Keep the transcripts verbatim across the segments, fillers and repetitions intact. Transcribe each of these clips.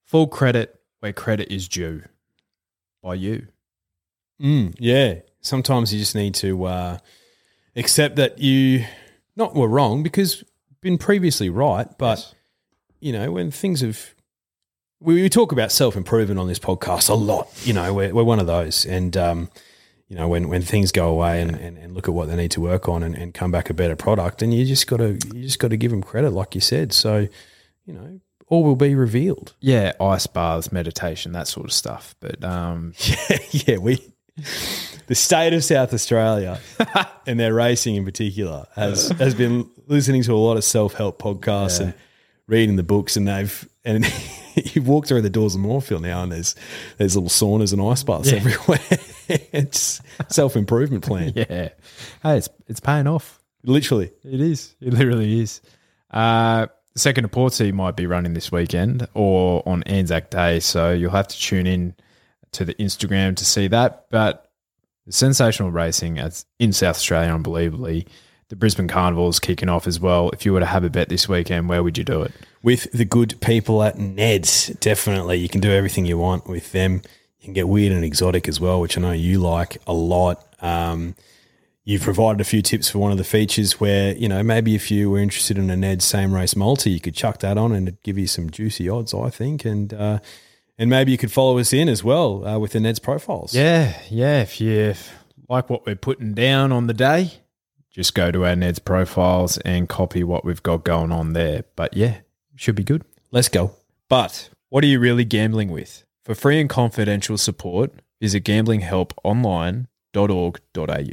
Full credit where credit is due by you. Mm, yeah. Sometimes you just need to uh, accept that you not were wrong because been previously right, but Yes. you know, when things have we, we talk about self-improvement on this podcast a lot. You know, we're we're one of those, and um, you know, when, when things go away and, and, and look at what they need to work on and, and come back a better product, and you just got to you just got to give them credit, like you said. So, you know, all will be revealed. Yeah, ice baths, meditation, that sort of stuff. But um, Yeah, yeah, we the state of South Australia and their racing in particular has has been listening to a lot of self-help podcasts Yeah. and reading the books, and they've and you walk through the doors of Moorfield now, and there's there's little saunas and ice baths Yeah. everywhere. It's self-improvement plan, yeah, hey, it's it's paying off. literally. It is. It literally is. Uh, the second to Portsea might be running this weekend or on Anzac Day, so you'll have to tune in to the Instagram to see that. But sensational racing as in South Australia, unbelievably. The Brisbane Carnival is kicking off as well. If you were to have a bet this weekend, where would you do it? With the good people at Ned's, definitely. You can do everything you want with them. You can get weird and exotic as well, which I know you like a lot. Um, you've provided a few tips for one of the features where, you know, maybe if you were interested in a Ned's same race multi, you could chuck that on and it'd give you some juicy odds, I think. And uh, and maybe you could follow us in as well uh, with the Ned's profiles. Yeah, yeah. If you like what we're putting down on the day, just go to our Ned's profiles and copy what we've got going on there. But yeah, should be good. Let's go. But what are you really gambling with? For free and confidential support, visit gambling help online dot org dot a u.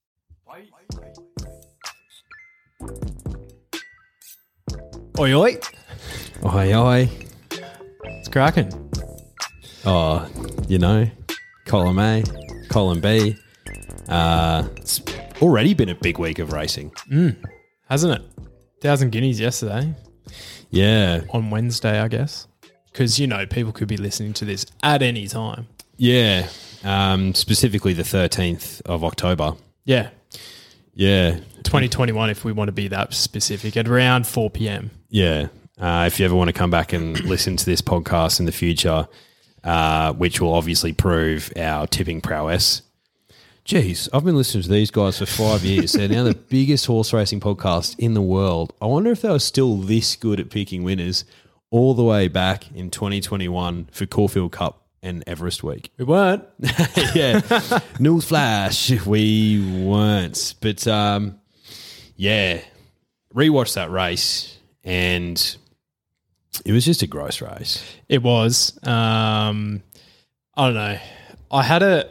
Oi, oi. Oi, oi. It's cracking. Oh, you know, column A, column B. Uh, it's already been a big week of racing. Hasn't it? Thousand guineas yesterday. Yeah. On Wednesday, I guess. Because, you know, people could be listening to this at any time. Yeah. Um, specifically the thirteenth of October. Yeah. Yeah. twenty twenty-one, if we want to be that specific, at around four p.m. Yeah. Uh, if you ever want to come back and listen to this podcast in the future, uh, which will obviously prove our tipping prowess. Geez, I've been listening to these guys for five years. They're now the biggest horse racing podcast in the world. I wonder if they were still this good at picking winners all the way back in twenty twenty-one for Caulfield Cup and Everest Week. We weren't. Yeah. News flash, we weren't. But, um, yeah, rewatched that race and it was just a gross race. It was. Um, I don't know. I had a...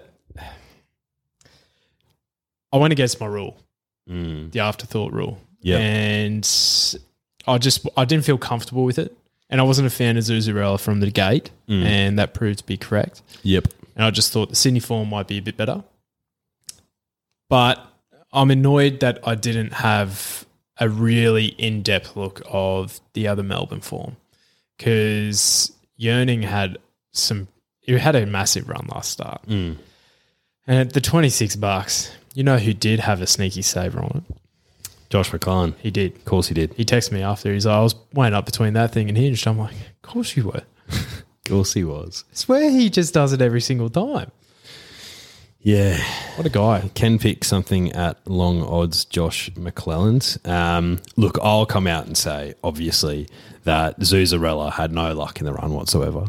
I went against my rule, Mm. the afterthought rule. Yep. And I just... I didn't feel comfortable with it. And I wasn't a fan of Zuzarella from the gate, Mm. and that proved to be correct. Yep. And I just thought the Sydney form might be a bit better. But I'm annoyed that I didn't have a really in-depth look of the other Melbourne form, because Yearning had some, it had a massive run last start. Mm. And at the twenty-six bucks, you know who did have a sneaky saver on it? Josh McClellan. He did. Of course he did. He texted me after. He's like, I was weighing up between that thing and Hinged. I'm like, of course you were. Of course he was. I swear he just does it every single time. Yeah. What a guy. Can pick something at long odds, Josh McClellan's. Um, look, I'll come out and say, obviously, that Zuzarella had no luck in the run whatsoever.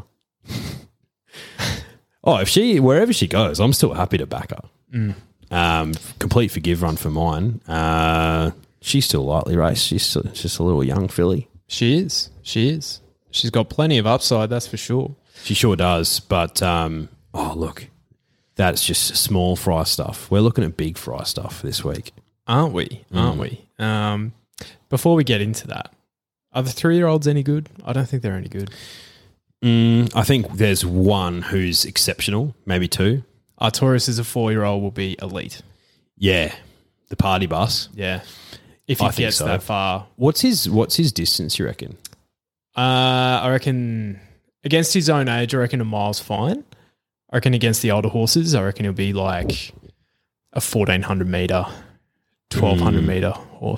Oh, if she, wherever she goes, I'm still happy to back her. Mm. Um, complete forgive run for mine. Uh, she's still lightly raced. She's still, just a little young filly. She is. She is. She's got plenty of upside, that's for sure. She sure does. But, um, oh, look, that's just small fry stuff. We're looking at big fry stuff this week. Aren't we? Aren't Mm. we? Um, before we get into that, are the three-year-olds any good? I don't think they're any good. Mm, I think there's one who's exceptional, maybe two. Arturus is a four-year-old, will be elite. Yeah, the party bus. Yeah. If he I think gets so. that far. What's his What's his distance, you reckon? Uh, I reckon against his own age, I reckon a mile's fine. I reckon against the older horses, I reckon he'll be like a fourteen hundred metre, twelve hundred Mm. metre horse.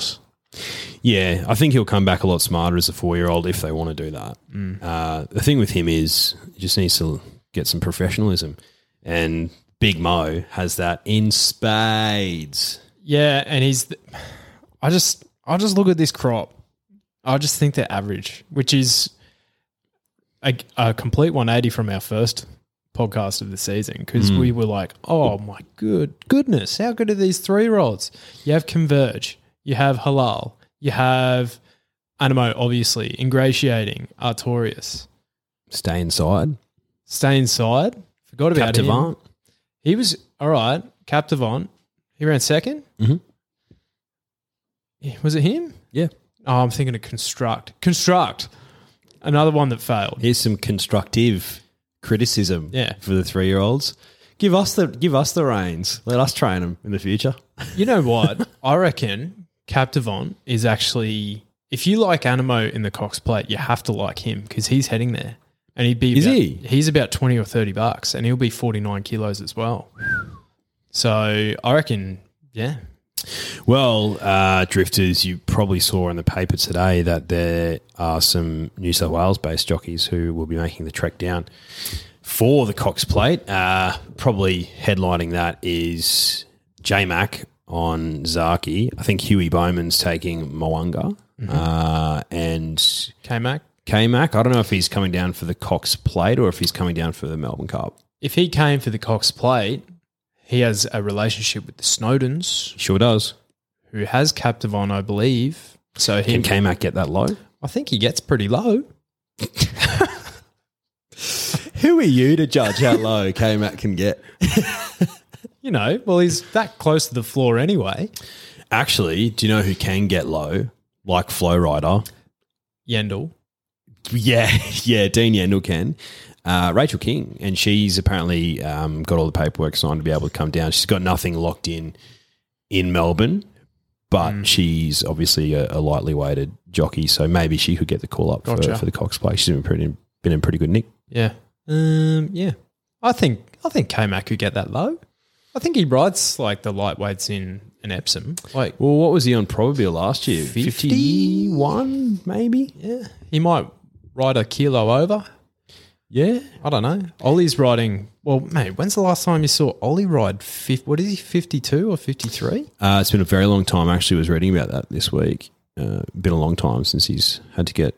Yeah, I think he'll come back a lot smarter as a four-year-old if they want to do that. Mm. Uh, the thing with him is he just needs to get some professionalism. And Big Mo has that in spades. Yeah, and he's. The, I just, I just look at this crop. I just think they're average, which is a, a complete one eighty from our first podcast of the season because Mm. we were like, oh my good goodness, how good are these three-year-olds? You have Converge, you have Halal, you have Animo, obviously, Ingratiating, Artorias. Stay inside. Stay inside. Forgot about him. Captivant. He was, all right, Captivant. He ran second? Mhm. Yeah, was it him? Yeah. Oh, I'm thinking of Construct. Construct. Another one that failed. Here's some constructive criticism Yeah. for the three-year-olds. Give us the give us the reins. Let us train them in the future. You know what? I reckon Captivant is actually, if you like Animo in the Cox Plate, you have to like him because he's heading there. And he'd be Is about, he? He's about twenty or thirty bucks and he'll be forty-nine kilos as well. So I reckon, yeah. Well, uh, Drifters, you probably saw in the paper today that there are some New South Wales-based jockeys who will be making the trek down for the Cox Plate. Uh, probably headlining that is J-Mac on Zaki. I think Huey Bowman's taking Moanga. Mm-hmm. Uh, and K-Mac. K-Mac, I don't know if he's coming down for the Cox Plate or if he's coming down for the Melbourne Cup. If he came for the Cox Plate, he has a relationship with the Snowdens, Sure does. who has Captivant, I believe. So he, Can K-Mac get that low? I think he gets pretty low. Who are you to judge how low K-Mac can get? You know, well, he's that close to the floor anyway. Actually, do you know who can get low? Like Flow Rider. Yendel. Yeah, yeah, Dean Yendel can. Uh, Rachel King, and she's apparently um, got all the paperwork signed to be able to come down. She's got nothing locked in in Melbourne, but Mm. she's obviously a, a lightly weighted jockey, so maybe she could get the call up Gotcha. for, for the Cox Plate. She's been, pretty, been in pretty good nick. Yeah. Um, yeah. I think I think K-Mac could get that low. I think he rides like the lightweights in an Epsom. Like, Well, what was he on Probabile last year? fifty? fifty-one, maybe? yeah, he might ride a kilo over. Yeah. I don't know. Ollie's riding. Well, mate, when's the last time you saw Ollie ride? Fifth, what is he? Fifty-two or fifty-three? Uh, it's been a very long time. I actually was reading about that this week. Uh, been a long time since he's had to get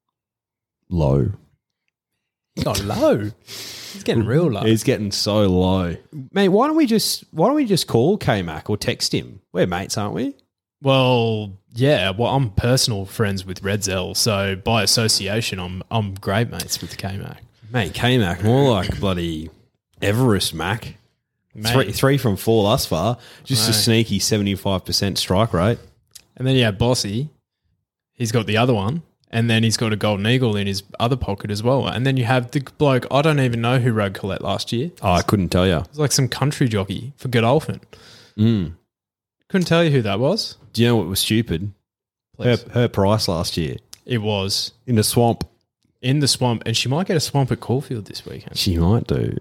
low. Got low. He's getting real low. He's getting so low. Mate, why don't we just why don't we just call K-Mac or text him? We're mates, aren't we? Well, yeah. Well, I'm personal friends with Redzel, so by association, I'm I'm great mates with K-Mac. Mate, K-Mac, more like bloody Everest Mac. Mate. Three, three from four thus far. Just a Mate. sneaky seventy-five percent strike rate. And then you have Bossy. He's got the other one. And then he's got a Golden Eagle in his other pocket as well. And then you have the bloke, I don't even know who rode Colette last year. Oh, I couldn't tell you. It was like some country jockey for Godolphin. Mm. Couldn't tell you who that was. Do you know what was stupid? Her, Please. her price last year It was in the swamp. in the swamp. And she might get a swamp at Caulfield this weekend. She might do.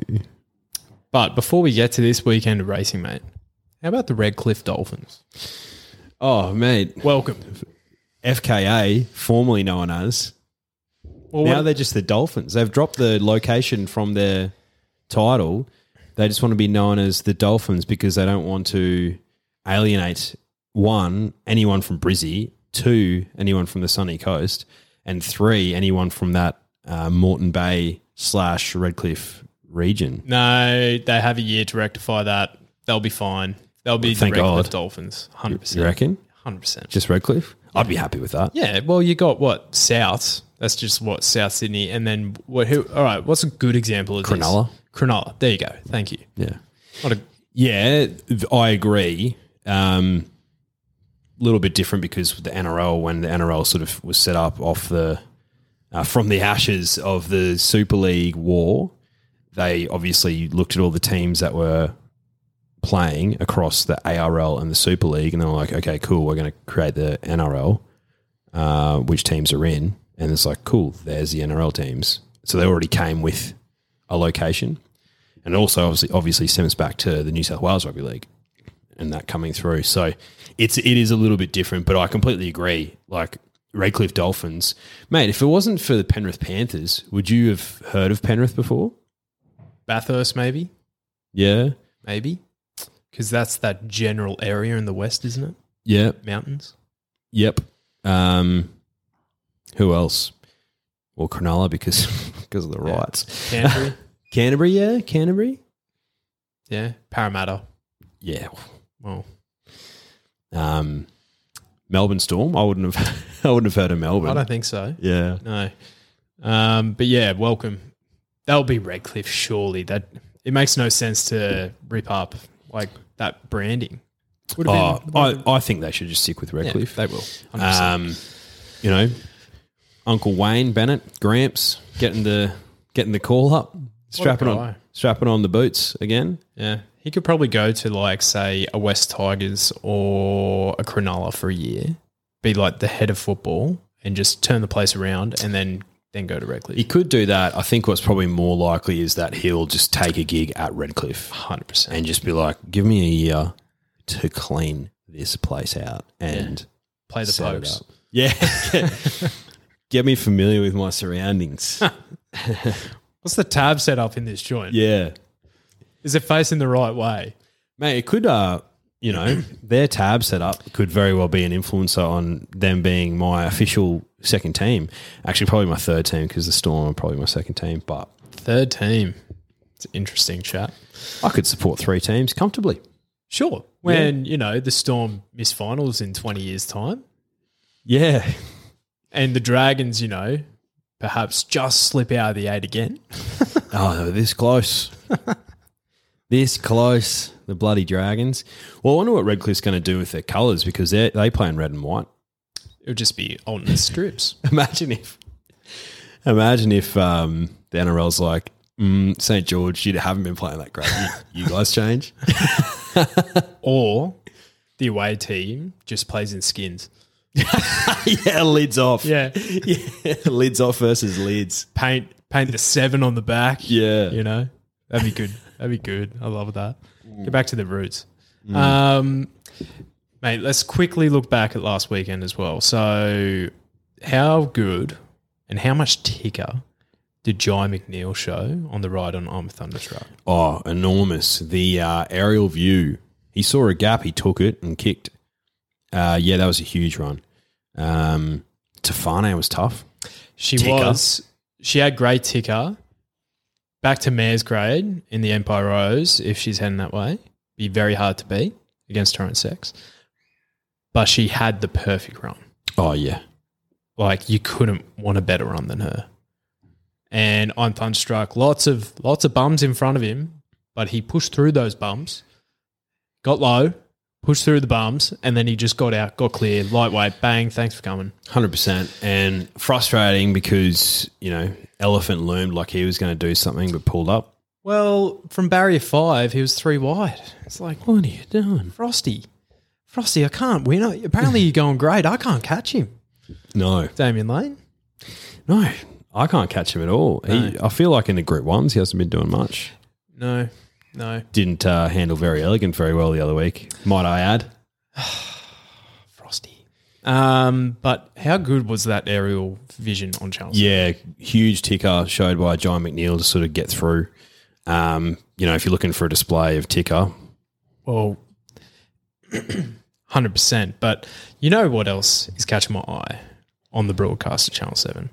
But before we get to this weekend of racing, mate, how about the Redcliffe Dolphins? Oh, mate. Welcome. F K A, formerly known as. Well, Now what- they're just the Dolphins. They've dropped the location from their title. They just want to be known as the Dolphins because they don't want to alienate, one, anyone from Brizzy, two, anyone from the sunny coast, and three, anyone from that uh, Moreton Bay slash Redcliffe region. no, they have a year to rectify that. They'll be fine. They'll be Thank the Redcliffe God. Dolphins, one hundred percent. You reckon? one hundred percent. Just Redcliffe? I'd be happy with that. Yeah, well, you got what South. That's just what South Sydney, and then what? Who? All right, what's a good example of Cronulla. this? Cronulla. There you go. Thank you. Yeah. What a Yeah, I agree. Um, a little bit different because the N R L, when the N R L sort of was set up off the uh, from the ashes of the Super League war, they obviously looked at all the teams that were playing across the A R L and the Super League, and they were like, okay, cool, we're going to create the N R L, uh, which teams are in, and it's like, cool, there's the N R L teams. So they already came with a location. And it also obviously obviously stems back to the New South Wales Rugby League and that coming through. So it's it is a little bit different, but I completely agree. Like Redcliffe Dolphins, mate. If it wasn't for the Penrith Panthers, would you have heard of Penrith before? Bathurst, maybe, Yeah, maybe, because that's that general area in the west, isn't it? yeah, Mountains. yep. Um, who else? Well, Cronulla because because of the Yeah. rights. Canterbury. Canterbury, yeah, Canterbury, Yeah. Parramatta. yeah. Well, Um, Melbourne Storm. I wouldn't have. I wouldn't have heard of Melbourne. I don't think so. Yeah. No. Um, but yeah, welcome. That'll be Redcliffe, surely. That it makes no sense to rip up like that branding. Would Oh, have been, I, I think they should just stick with yeah, Redcliffe. they will. one hundred percent. Um, you know, Uncle Wayne Bennett, Gramps, getting the getting the call up, strapping guy. on strapping on the boots again. Yeah. He could probably go to like, say, a West Tigers or a Cronulla for a year, be like the head of football and just turn the place around and then then go to Redcliffe. He could do that. I think what's probably more likely is that he'll just take a gig at Redcliffe one hundred percent. and just be like, "Give me a year to clean this place out and Play the set it pokes. up." Yeah, get me familiar with my surroundings. What's the tab set up in this joint? Yeah. Is it facing the right way? Mate, it could, uh, you know, their tab setup could very well be an influencer on them being my official second team. Actually, probably my third team because the Storm are probably my second team. But Third team. It's an interesting chat. I could support three teams comfortably. Sure. When, you know, the Storm miss finals in twenty years' time Yeah. and the Dragons, you know, perhaps just slip out of the eight again. Oh, they were this close. This close. The bloody Dragons. Well, I wonder what Redcliffe's going to do with their colours because they they play in red and white. It would just be alternate strips. Imagine if, imagine if um, the N R L's like, mm, Saint George, you haven't been playing that great. You, you guys change. Or the away team just plays in skins. Yeah, lids off. Yeah. Yeah, lids off versus lids. Paint paint the seven on the back. Yeah. You know? That'd be good. That'd be good. I love that. Get back to the roots. Um, mate, let's quickly look back at last weekend as well. So how good and how much ticker did Jai McNeil show on the ride on I'm Thunderstruck? Oh, enormous. The uh, aerial view. He saw a gap, he took it and kicked. Uh, yeah, that was a huge run. Um, Tefane was tough. She Ticker. was. She had great ticker. Back to mare's grade in the Empire Rose if she's heading that way. Be very hard to beat against her own sex. But she had the perfect run. Oh, yeah. Like you couldn't want a better run than her. And I'm Thunderstruck. Lots of lots of bums in front of him, but he pushed through those bums, got low, pushed through the bums, and then he just got out, got clear, lightweight, bang, thanks for coming. one hundred percent. And frustrating because, you know, Elephant loomed like he was going to do something but pulled up. Well, from barrier five, he was three wide. It's like, What are you doing? Frosty, Frosty, I can't win. Apparently you're going great. I can't catch him. No. Damien Lane. No. I can't catch him at all. He, No. I feel like in the Group Ones, he hasn't been doing much. No, no. Didn't uh, handle Very Elegant very well the other week, might I add. Frosty. Um, but how good was that aerial vision on Channel seven? Yeah, huge ticker showed by John McNeil to sort of get through. Um, you know, if you're looking for a display of ticker, Well, one hundred percent. But you know what else is catching my eye on the broadcast at Channel seven?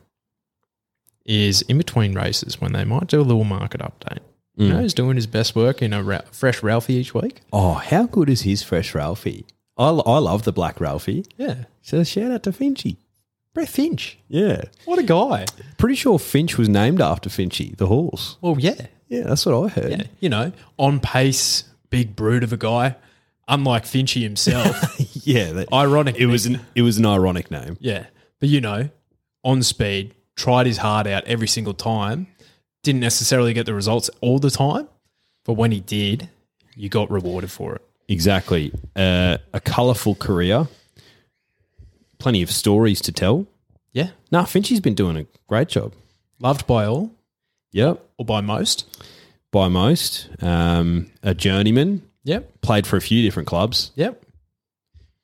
Is in between races when they might do a little market update. You know who's doing his best work in a Ra- fresh Ralphie each week? oh, how good is his fresh Ralphie? I, I love the black Ralphie. Yeah. So shout out to Finchy. Brett Finch. Yeah. What a guy. Pretty sure Finch was named after Finchy, the horse. Well, yeah. Yeah, that's what I heard. Yeah. You know, on pace, big brute of a guy, unlike Finchy himself. Yeah, that, Ironic. it was an it was an ironic name. Yeah. But, you know, on speed, tried his heart out every single time, didn't necessarily get the results all the time, but when he did, you got rewarded for it. Exactly. Uh, a colourful career. Plenty of stories to tell. Yeah. Nah, Finchy's been doing a great job. Loved by all Yep. or by most. By most. Um, a journeyman. Yep. Played for a few different clubs. Yep.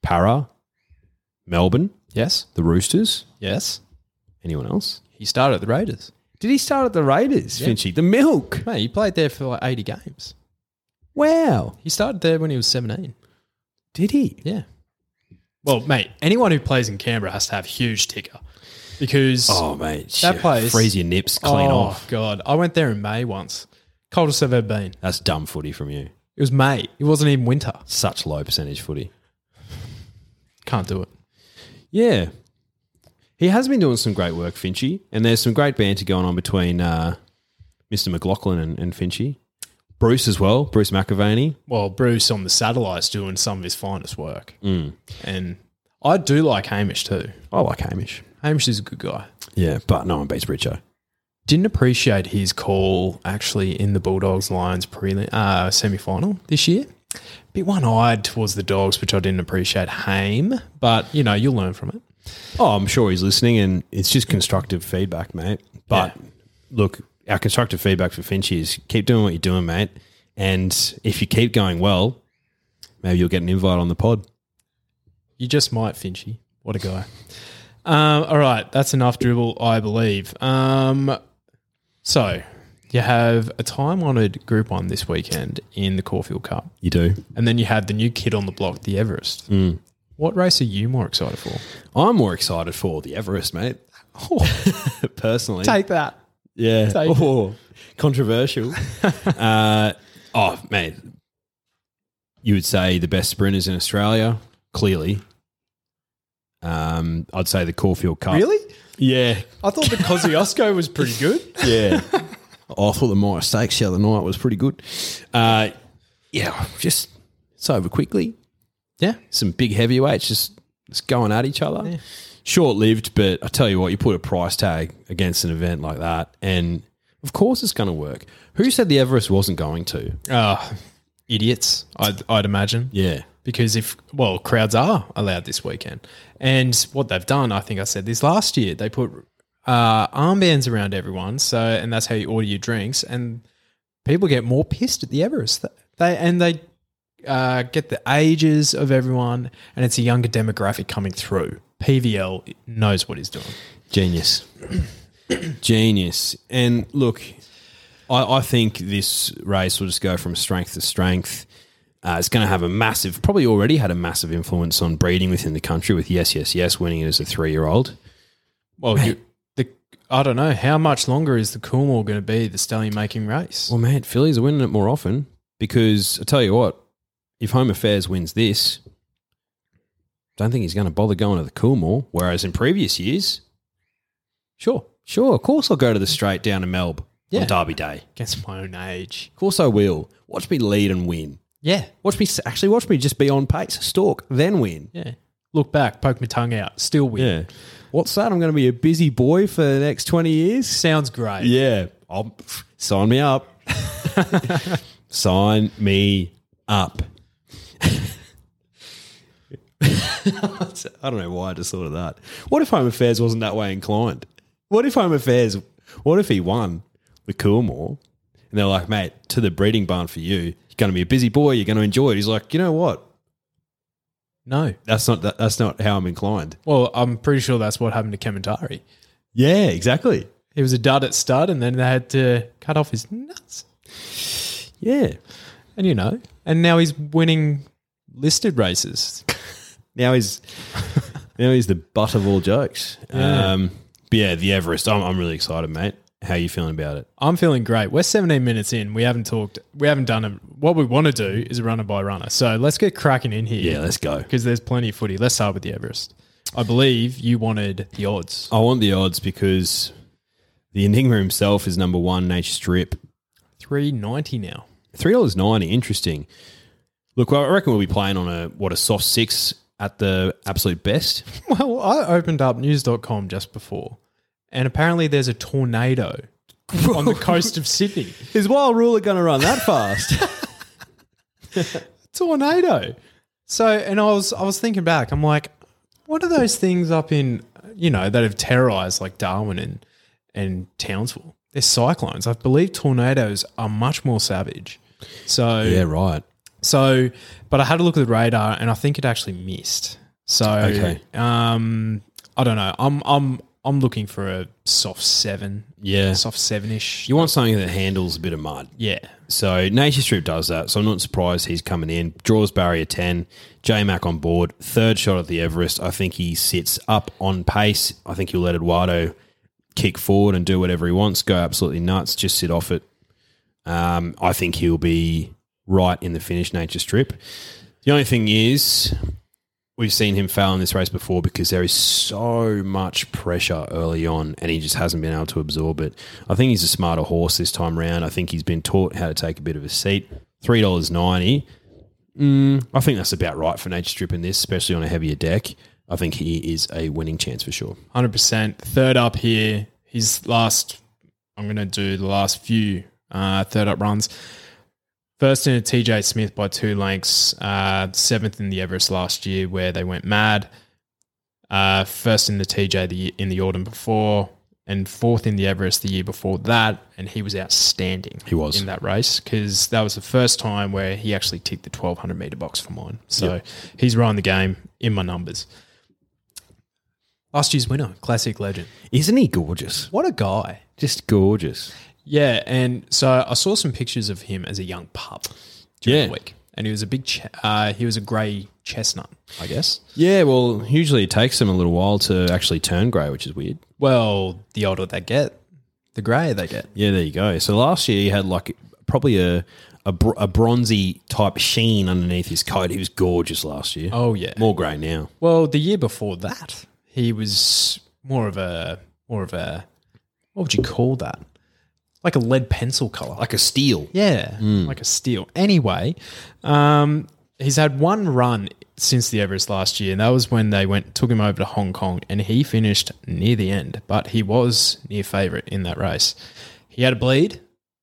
Para, Melbourne, Yes. the Roosters. Yes. Anyone else? He started at the Raiders. Did he start at the Raiders, Yeah. Finchy? The Milk. Mate, he played there for like eighty games. Wow. He started there when he was seventeen. Did he? Yeah. Well, mate, anyone who plays in Canberra has to have huge ticker because Oh, mate. That shit. place- Freeze your nips clean oh, off. God. I went there in May once. Coldest I've ever been. That's dumb footy from you. It was May. It wasn't even winter. Such low percentage footy. Can't do it. Yeah. He has been doing some great work, Finchy, and there's some great banter going on between uh, Mister McLaughlin and, and Finchy. Bruce as well, Bruce McAvaney. Well, Bruce on the satellite's doing some of his finest work. Mm. And I do like Hamish too. I like Hamish. Hamish is a good guy. Yeah, but no one beats Richo. Didn't appreciate his call actually in the Bulldogs Lions prelim uh, semi final this year. Bit one eyed towards the Dogs, which I didn't appreciate. Hame, but you know you'll learn from it. Oh, I'm sure he's listening, and it's just constructive feedback, mate. But Yeah. look, our constructive feedback for Finchy is keep doing what you're doing, mate. And if you keep going well, maybe you'll get an invite on the pod. You just might, Finchy. What a guy. Um, all right, that's enough dribble, I believe. Um, so you have a time-honoured Group One this weekend in the Caulfield Cup, You do. and then you have the new kid on the block, the Everest. Mm. What race are you more excited for? I'm more excited for the Everest, mate. Personally. that. Yeah. Take it. Oh, controversial. uh, oh, mate. You would say the best sprinters in Australia, clearly. Um, I'd say the Caulfield Cup. Really? Yeah. I thought the Kosciuszko was pretty good. Yeah. oh, I thought the Myer Stakes the other night was pretty good. Uh, yeah, just it's over quickly. Yeah. Some big heavyweights just, just going at each other. Yeah. Short-lived, but I tell you what, you put a price tag against an event like that, and of course it's going to work. Who said the Everest wasn't going to? Oh, idiots, I'd, I'd imagine. Yeah. Because if, well, crowds are allowed this weekend. And what they've done, I think I said this last year, they put uh, armbands around everyone. So, and that's how you order your drinks. And people get more pissed at the Everest. They And they uh, get the ages of everyone, and it's a younger demographic coming through. P V L knows what he's doing. Genius. Genius. And look, I, I think this race will just go from strength to strength. Uh, it's going to have a massive, probably already had a massive influence on breeding within the country with Yes, Yes, Yes winning it as a three-year-old. Well, you, the I don't know. How much longer is the Coolmore going to be the stallion making race? Well, man, fillies are winning it more often because I tell you what, if Home Affairs wins this, don't think he's going to bother going to the Coolmore. Whereas in previous years, sure, sure, of course I'll go to the straight down to Melbourne Yeah. on Derby Day. Against my own age. Of course I will. Watch me lead and win. Yeah. Watch me actually watch me just be on pace, stalk, then win. Yeah. Look back, poke my tongue out, still win. Yeah. What's that? I'm going to be a busy boy for the next twenty years. Sounds great. Yeah. I'll sign me up. Sign me up. I don't know why I just thought of that. What if Home Affairs wasn't that way inclined? What if Home Affairs, what if he won the Coolmore and they're like, mate, to the breeding barn for you, you're going to be a busy boy, you're going to enjoy it. He's like, you know what? No. That's not that, that's not how I'm inclined. Well, I'm pretty sure that's what happened to Kementari. Yeah, exactly. He was a dud at stud, and then they had to cut off his nuts. Yeah. And, you know, and now he's winning listed races. Now he's now he's the butt of all jokes. Yeah. Um, but yeah, the Everest. I'm, I'm really excited, mate. How are you feeling about it? I'm feeling great. We're seventeen minutes in. We haven't talked. We haven't done a. What we want to do is a runner by runner. So let's get cracking in here. Yeah, let's go. Because there's plenty of footy. Let's start with the Everest. I believe you wanted the odds. I want the odds because the Enigma himself is number one, Nature Strip. three ninety now. three dollars ninety. Interesting. Look, I reckon we'll be playing on a, what, a soft six at the absolute best. Well, I opened up news dot com just before, and apparently there's a tornado on the coast of Sydney. Is Wild Ruler going to run that fast? Tornado. So, and I was I was thinking back. I'm like, what are those things up in, you know, that have terrorized like Darwin and and Townsville? They're cyclones. I believe tornadoes are much more savage. So yeah, right. So, but I had a look at the radar, and I think it actually missed. So Okay. um, I don't know. I'm I'm I'm looking for a soft seven. Yeah. Soft seven-ish. You want something that handles a bit of mud. Yeah. So Nature Strip does that. So I'm not surprised he's coming in. Draws barrier ten. J-Mac on board. Third shot at the Everest. I think he sits up on pace. I think he'll let Eduardo kick forward and do whatever he wants. Go absolutely nuts. Just sit off it. Um, I think he'll be right in the finish, Nature Strip. The only thing is, we've seen him fail in this race before because there is so much pressure early on and he just hasn't been able to absorb it. I think he's a smarter horse this time round. I think he's been taught how to take a bit of a seat. three dollars ninety. Mm, I think that's about right for Nature Strip in this, especially on a heavier deck. I think he is a winning chance for sure. one hundred percent. Third up here, his last, I'm going to do the last few uh, third up runs. First in a T J Smith by two lengths. Uh, seventh in the Everest last year where they went mad. Uh, first in the T J the, in the autumn before. And fourth in the Everest the year before that. And he was outstanding. He was. In that race because that was the first time where he actually ticked the twelve hundred metre box for mine. So Yep. he's running the game in my numbers. Last year's winner, classic legend. Isn't he gorgeous? What a guy. Just gorgeous. Yeah, and so I saw some pictures of him as a young pup during Yeah. the week. And he was a big, ch- uh, he was a grey chestnut, I guess. Yeah, well, usually it takes them a little while to actually turn grey, which is weird. Well, the older they get, the greyer they get. Yeah, there you go. So last year he had like probably a a, br- a bronzy type sheen underneath his coat. He was gorgeous last year. Oh yeah. More grey now. Well, the year before that, he was more of a more of a what would you call that? Like a lead pencil color. Like a steel. Yeah, like a steel. Anyway, um, he's had one run since the Everest last year, and that was when they went took him over to Hong Kong, and he finished near the end, but he was near favourite in that race. He had a bleed,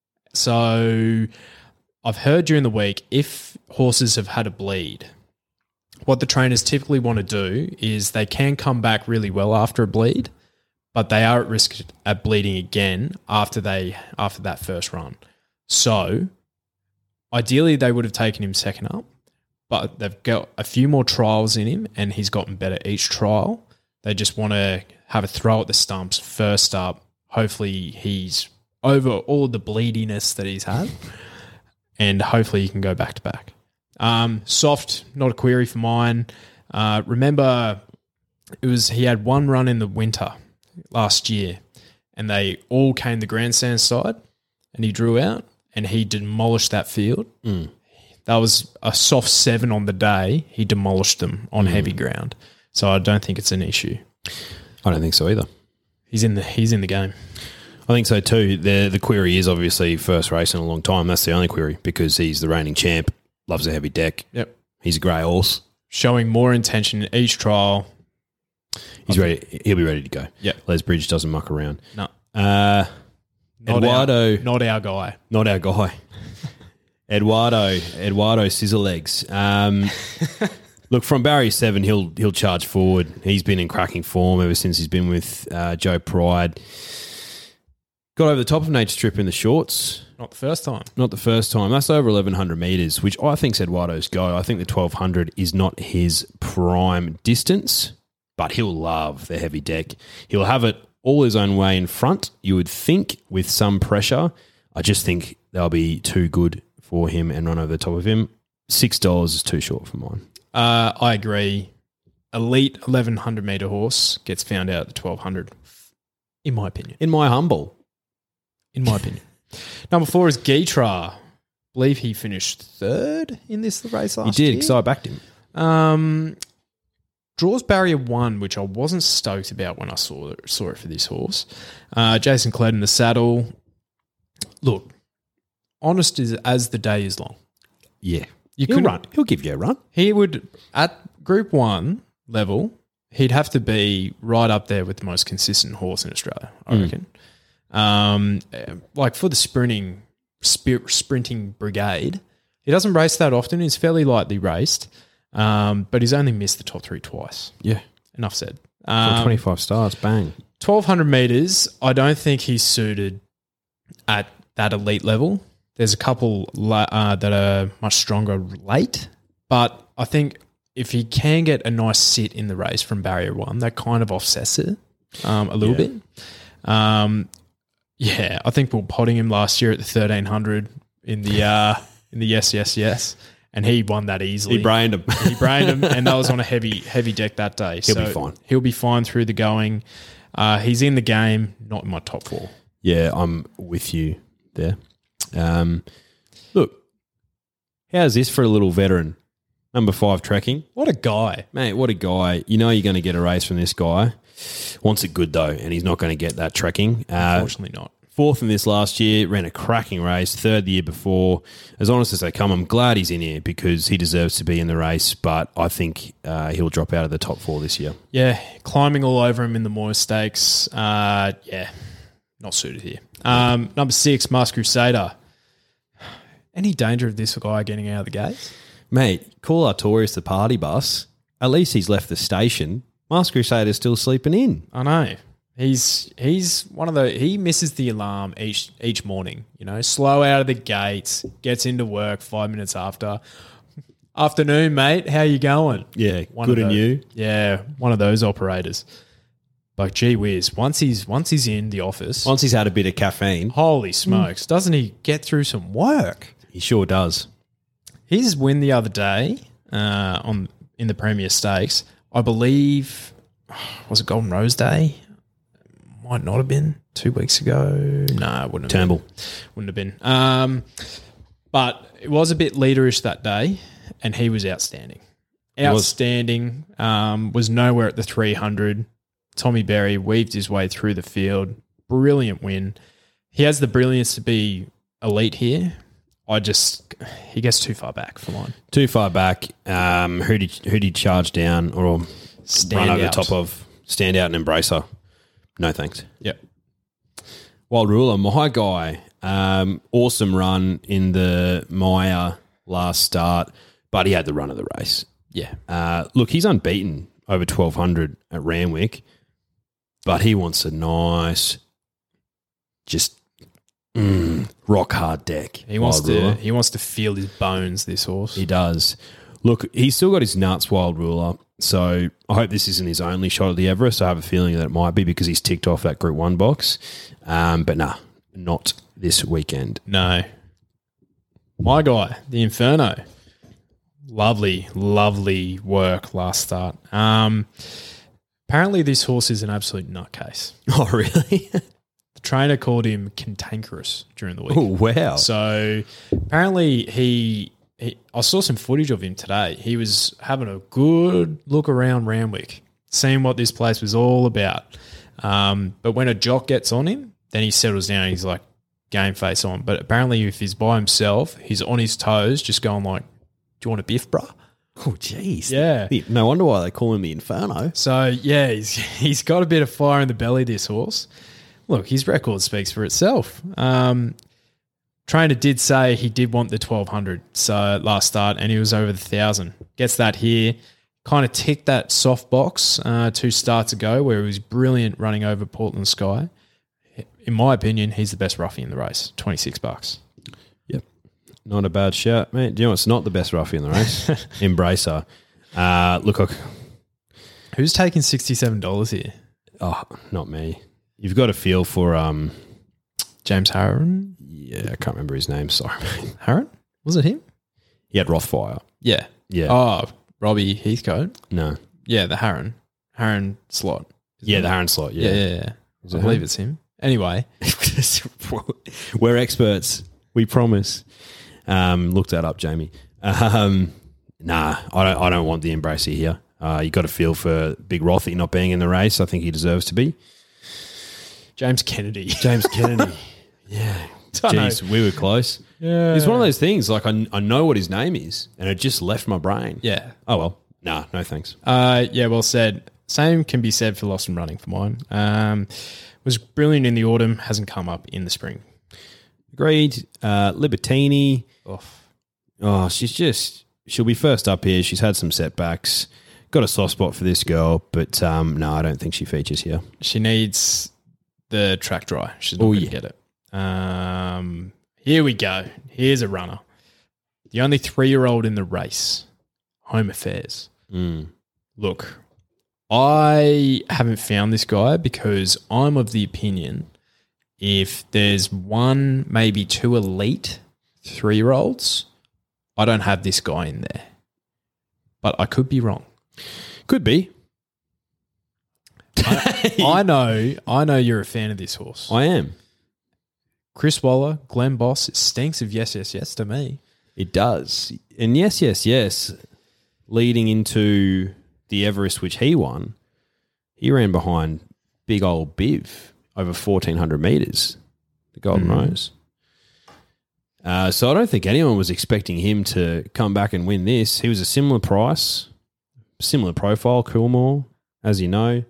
so I've heard during the week if horses have had a bleed, what the trainers typically want to do is they can come back really well after a bleed, but they are at risk at bleeding again after they after that first run. So ideally they would have taken him second up, but they've got a few more trials in him and he's gotten better each trial. They just want to have a throw at the stumps first up. Hopefully he's over all of the bleediness that he's had and hopefully he can go back to back. Um, soft, not a query for mine. Uh, remember, it was he had one run in the winter last year and they all came the grandstand side and he drew out and he demolished that field. Mm. That was a soft seven on the day. He demolished them on Mm. heavy ground. So I don't think it's an issue. I don't think so either. He's in the he's in the game. I think so too. The the query is obviously first race in a long time. That's the only query because he's the reigning champ, loves a heavy deck. Yep. He's a grey horse. Showing more intention in each trial. He's ready. He'll be ready to go. Yeah. Les Bridge doesn't muck around. No. Uh, Not Eduardo, Our, not our guy. not our guy. Eduardo, Eduardo Scissor Legs. Um, look, from barrier seven, he'll he'll charge forward. He's been in cracking form ever since he's been with uh, Joe Pride. Got over the top of Nature Strip in the shorts. Not the first time. Not the first time. That's over eleven hundred metres, which I think's Eduardo's go. I think the twelve hundred is not his prime distance, but he'll love the heavy deck. He'll have it all his own way in front, you would think, with some pressure. I just think they'll be too good for him and run over the top of him. six dollars is too short for mine. Uh, I agree. Elite eleven hundred metre horse gets found out at the twelve hundred, in my opinion. In my humble. In my opinion. Number four is Gytrash. I believe he finished third in this race He last did, year. because I backed him. Um, draws barrier one, which I wasn't stoked about when I saw it, saw it for this horse. Uh, Jason Cled in the saddle. Look, honest as, as the day is long. Yeah. You He'll could run. He'll give you a run. He would, at Group one level, he'd have to be right up there with the most consistent horse in Australia, I Mm. reckon. Um, like for the sprinting spir- sprinting brigade, he doesn't race that often. He's fairly lightly raced, um, but he's only missed the top three twice. Yeah. Enough said. For Um, twenty-five stars, bang. twelve hundred metres, I don't think he's suited at that elite level. There's a couple la- uh, that are much stronger late, but I think if he can get a nice sit in the race from barrier one, that kind of offsets it um, a little Yeah. bit. Um, yeah, I think we were potting him last year at the thirteen hundred in the uh, in the yes, yes, yes, and he won that easily. He brained him. He brained him, and that was on a heavy heavy deck that day. He'll so be fine. He'll be fine through the going. Uh, he's in the game, not in my top four. Yeah, I'm with you there. Um, look, how's this for a little veteran? Number five trekking. What a guy. Mate, what a guy. You know you're going to get a race from this guy. Wants it good, though, and he's not going to get that trekking. Uh, Unfortunately not. fourth in this last year, ran a cracking race, third the year before. As honest as they come, I'm glad he's in here because he deserves to be in the race, but I think uh, he'll drop out of the top four this year. Yeah, climbing all over him in the Moore Stakes. Uh, yeah, not suited here. Um, number six, Masked Crusader. Any danger of this guy getting out of the gates? Mate, call Artorias the party bus. At least he's left the station. Masked Crusader's still sleeping in. I know. He's he's one of the he misses the alarm each each morning. You know, slow out of the gates, gets into work five minutes after. Afternoon, mate. How you going? Yeah, One good of on those- you. Yeah, one of those operators. But gee whiz, once he's once he's in the office, Once he's had a bit of caffeine, holy smokes, doesn't he get through some work? he sure does. His win the other day uh, on in the Premier Stakes, I believe, was it Golden Rose Day? Might not have been two weeks ago. No, it wouldn't have Turnbull. been. Wouldn't have been. Um, but it was a bit leaderish that day, and he was outstanding. was. Outstanding. Um, was nowhere at the three hundred. Tommy Berry weaved his way through the field. Brilliant win. He has the brilliance to be elite here. I just he gets too far back for mine. Too far back. Um, who did who did charge down or Stand run over out. the top of? Stand out and embrace her. No thanks. Yep. Wild Ruler, my guy. Um, awesome run in the Maya last start, but he had the run of the race. Yeah. Uh, look, he's unbeaten over twelve hundred at Randwick, but he wants a nice, just mm, rock hard deck. He wants Wild to Ruler. he wants to feel his bones, this horse. He does. Look, he's still got his nuts, Wild Ruler. So I hope this isn't his only shot at the Everest. I have a feeling that it might be because he's ticked off that Group One box. Um, but nah, not this weekend. No. My guy, the Inferno. Lovely, lovely work last start. Um, apparently this horse is an absolute nutcase. Oh, really? The trainer called him cantankerous during the week. Oh, wow. So apparently he, he, I saw some footage of him today. He was having a good look around Randwick, seeing what this place was all about. Um, but when a jock gets on him, then he settles down. He's like game face on. But apparently if he's by himself, he's on his toes, just going like, do you want a biff, bruh? Oh, jeez. Yeah. No wonder why they call him the Inferno. So, yeah, he's, he's got a bit of fire in the belly, this horse. Look, his record speaks for itself. Um, trainer did say he did want the twelve hundred so last start, and he was over the one thousand. Gets that here. Kind of ticked that soft box uh, two starts ago where he was brilliant running over Portland Sky. In my opinion, he's the best roughie in the race, twenty-six bucks. Yep. Not a bad shout, mate. Do you know what's not the best roughie in the race? Embracer. Uh, look, look. Who's taking sixty-seven dollars here? Oh, not me. You've got a feel for, um, James Harron? yeah, I can't remember his name. Sorry, mate. Harron? Was it him? He had Rothfire. Yeah. Yeah. Oh, Robbie Heathcote? No. Yeah, the Harron. Harron slot. Yeah, the Harron slot. Yeah, Yeah. yeah, yeah. Is I it believe him? it's him. Anyway, We're experts. We promise. Um, look that up, Jamie. Um, nah, I don't. I don't want the Embracer here. Uh, you got a feel for Big Rothy not being in the race. I think he deserves to be. James Kennedy. James Kennedy. yeah. Don't know. Jeez, we were close. Yeah. It's one of those things. Like I, I know what his name is, and it just left my brain. Yeah. Oh well. Nah. No thanks. Uh, yeah, well said. Same can be said for Lost and Running for mine. Um, was brilliant in the autumn, hasn't come up in the spring. Agreed. Uh, Libertini. Off. Oh, she's just, she'll be first up here. She's had some setbacks. Got a soft spot for this girl, but um, no, I don't think she features here. She needs the track dry. She's not Oh, going to yeah. get it. Um, here we go. Here's a runner. The only three-year-old in the race, Home Affairs. Mm. Look, I haven't found this guy because I'm of the opinion if there's one, maybe two elite three-year-olds, I don't have this guy in there. But I could be wrong. Could be. I, I know I know you're a fan of this horse. I am. Chris Waller, Glenn Boss, it stinks of yes, yes, yes to me. It does. And yes, yes, yes, leading into the Everest, which he won, he ran behind big old Biv over fourteen hundred metres, the Golden Mm. Rose. Uh, so I don't think anyone was expecting him to come back and win this. He was a similar price, similar profile, Coolmore, as you know.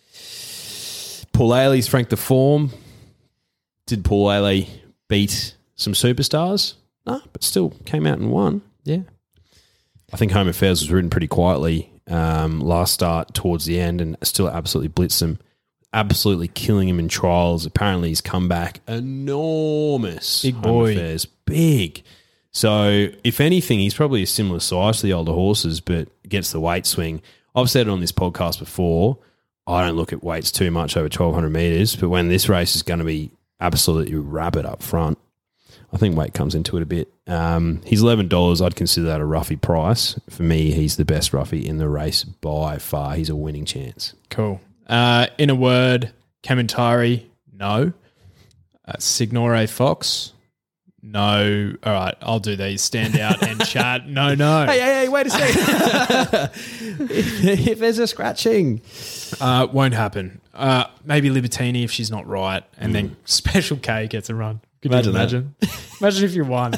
Paul Ailey's Frank the Form. Did Paul Ailey beat some superstars? No, but still came out and won. Yeah. I think Home Affairs was ridden pretty quietly um, last start towards the end and still absolutely blitzed him. Absolutely killing him in trials. Apparently he's come back enormous. Big Home boy. Affairs. Big. So if anything, he's probably a similar size to the older horses, but gets the weight swing. I've said it on this podcast before, I don't look at weights too much over twelve hundred metres, but when this race is going to be absolutely rabid up front, I think weight comes into it a bit. Um, he's eleven dollars. I'd consider that a roughie price. For me, he's the best roughie in the race by far. He's a winning chance. Cool. Uh, in a word, Kamintari, no. Uh, Signore Fox, no. All right, I'll do these. Stand out and chat. No, no. Hey, hey, hey, wait a second. if, if there's a scratching. Uh, won't happen. Uh, maybe Libertini if she's not right, and then Special K gets a run. Could Imagine you that. imagine? Imagine if you won.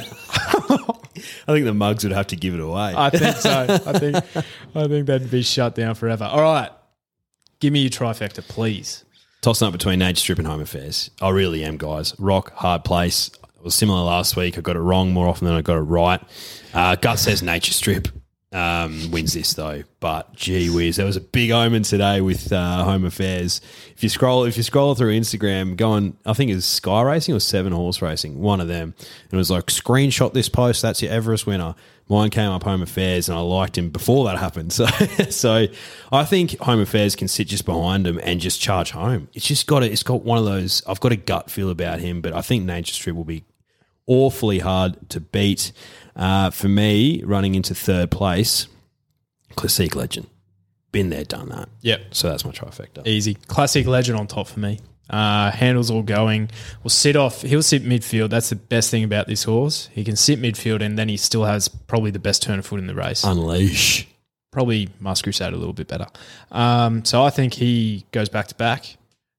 I think the mugs would have to give it away. I think so. I think I think that'd be shut down forever. All right. Give me your trifecta, please. Tossing up between Nature Strip and Home Affairs. I really am, guys. Rock, hard place. It was similar last week. I got it wrong more often than I got it right. Uh, Gut says Nature Strip um, wins this though, but gee whiz, there was a big omen today with uh, Home Affairs. If you scroll, if you scroll through Instagram, go on. I think it's Sky Racing or Seven Horse Racing, one of them. And it was like, screenshot this post. That's your Everest winner. Mine came up Home Affairs, and I liked him before that happened. So, so I think Home Affairs can sit just behind him and just charge home. It's just got a, it's got one of those. I've got a gut feel about him, but I think Nature Strip will be awfully hard to beat. Uh, for me, running into third place, Classique Legend. Been there, done that. Yep. So that's my trifecta. Easy. Classic Legend on top for me. Uh, handles all going. Will sit off. He'll sit midfield. That's the best thing about this horse. He can sit midfield, and then he still has probably the best turn of foot in the race. Unleash. Probably Must Crusade a little bit better. Um, so I think he goes back to back.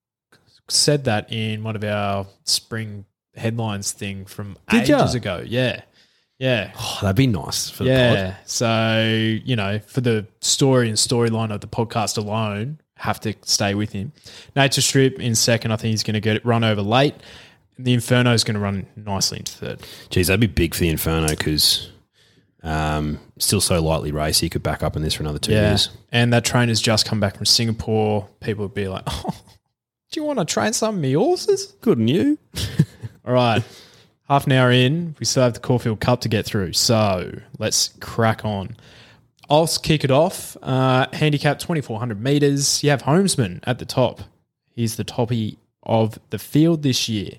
Said that in one of our spring headlines thing from Did ya? ages ago. Yeah. Yeah. Oh, that'd be nice for the Yeah. pod. So, you know, for the story and storyline of the podcast alone, have to stay with him. Nature Strip in second. I think he's going to get it run over late. The Inferno is going to run nicely into third. Geez, that'd be big for the Inferno because um, still so lightly race. He could back up in this for another two Yeah. years. And that trainer's just come back from Singapore. People would be like, oh, do you want to train some of me horses? Good on you. All right. Half an hour in, we still have the Caulfield Cup to get through. So let's crack on. I'll kick it off. Uh, handicap twenty-four hundred metres. You have Homesman at the top. He's the toppy of the field this year.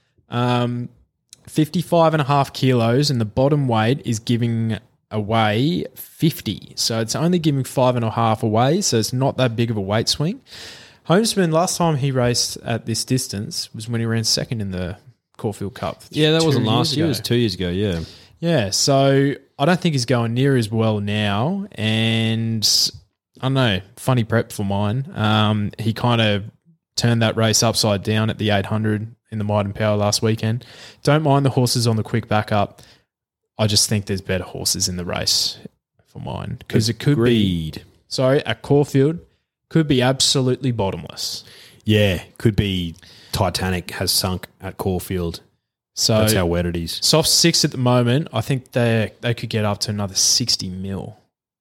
Um, fifty-five and a half kilos, and the bottom weight is giving away fifty. So it's only giving five and a half away, so it's not that big of a weight swing. Homesman, last time he raced at this distance was when he ran second in the Caulfield Cup. Yeah, that two wasn't years last year. It ago. was two years ago, yeah. Yeah, so I don't think he's going near as well now, and I don't know, funny prep for mine. Um, he kind of turned that race upside down at the eight hundred in the Might and Power last weekend. Don't mind the horses on the quick backup. I just think there's better horses in the race for mine because it could Agreed. be, sorry, at Caulfield, could be absolutely bottomless. Yeah, could be Titanic has sunk at Caulfield. So That's how wet it is. soft six at the moment. I think they they could get up to another sixty mil.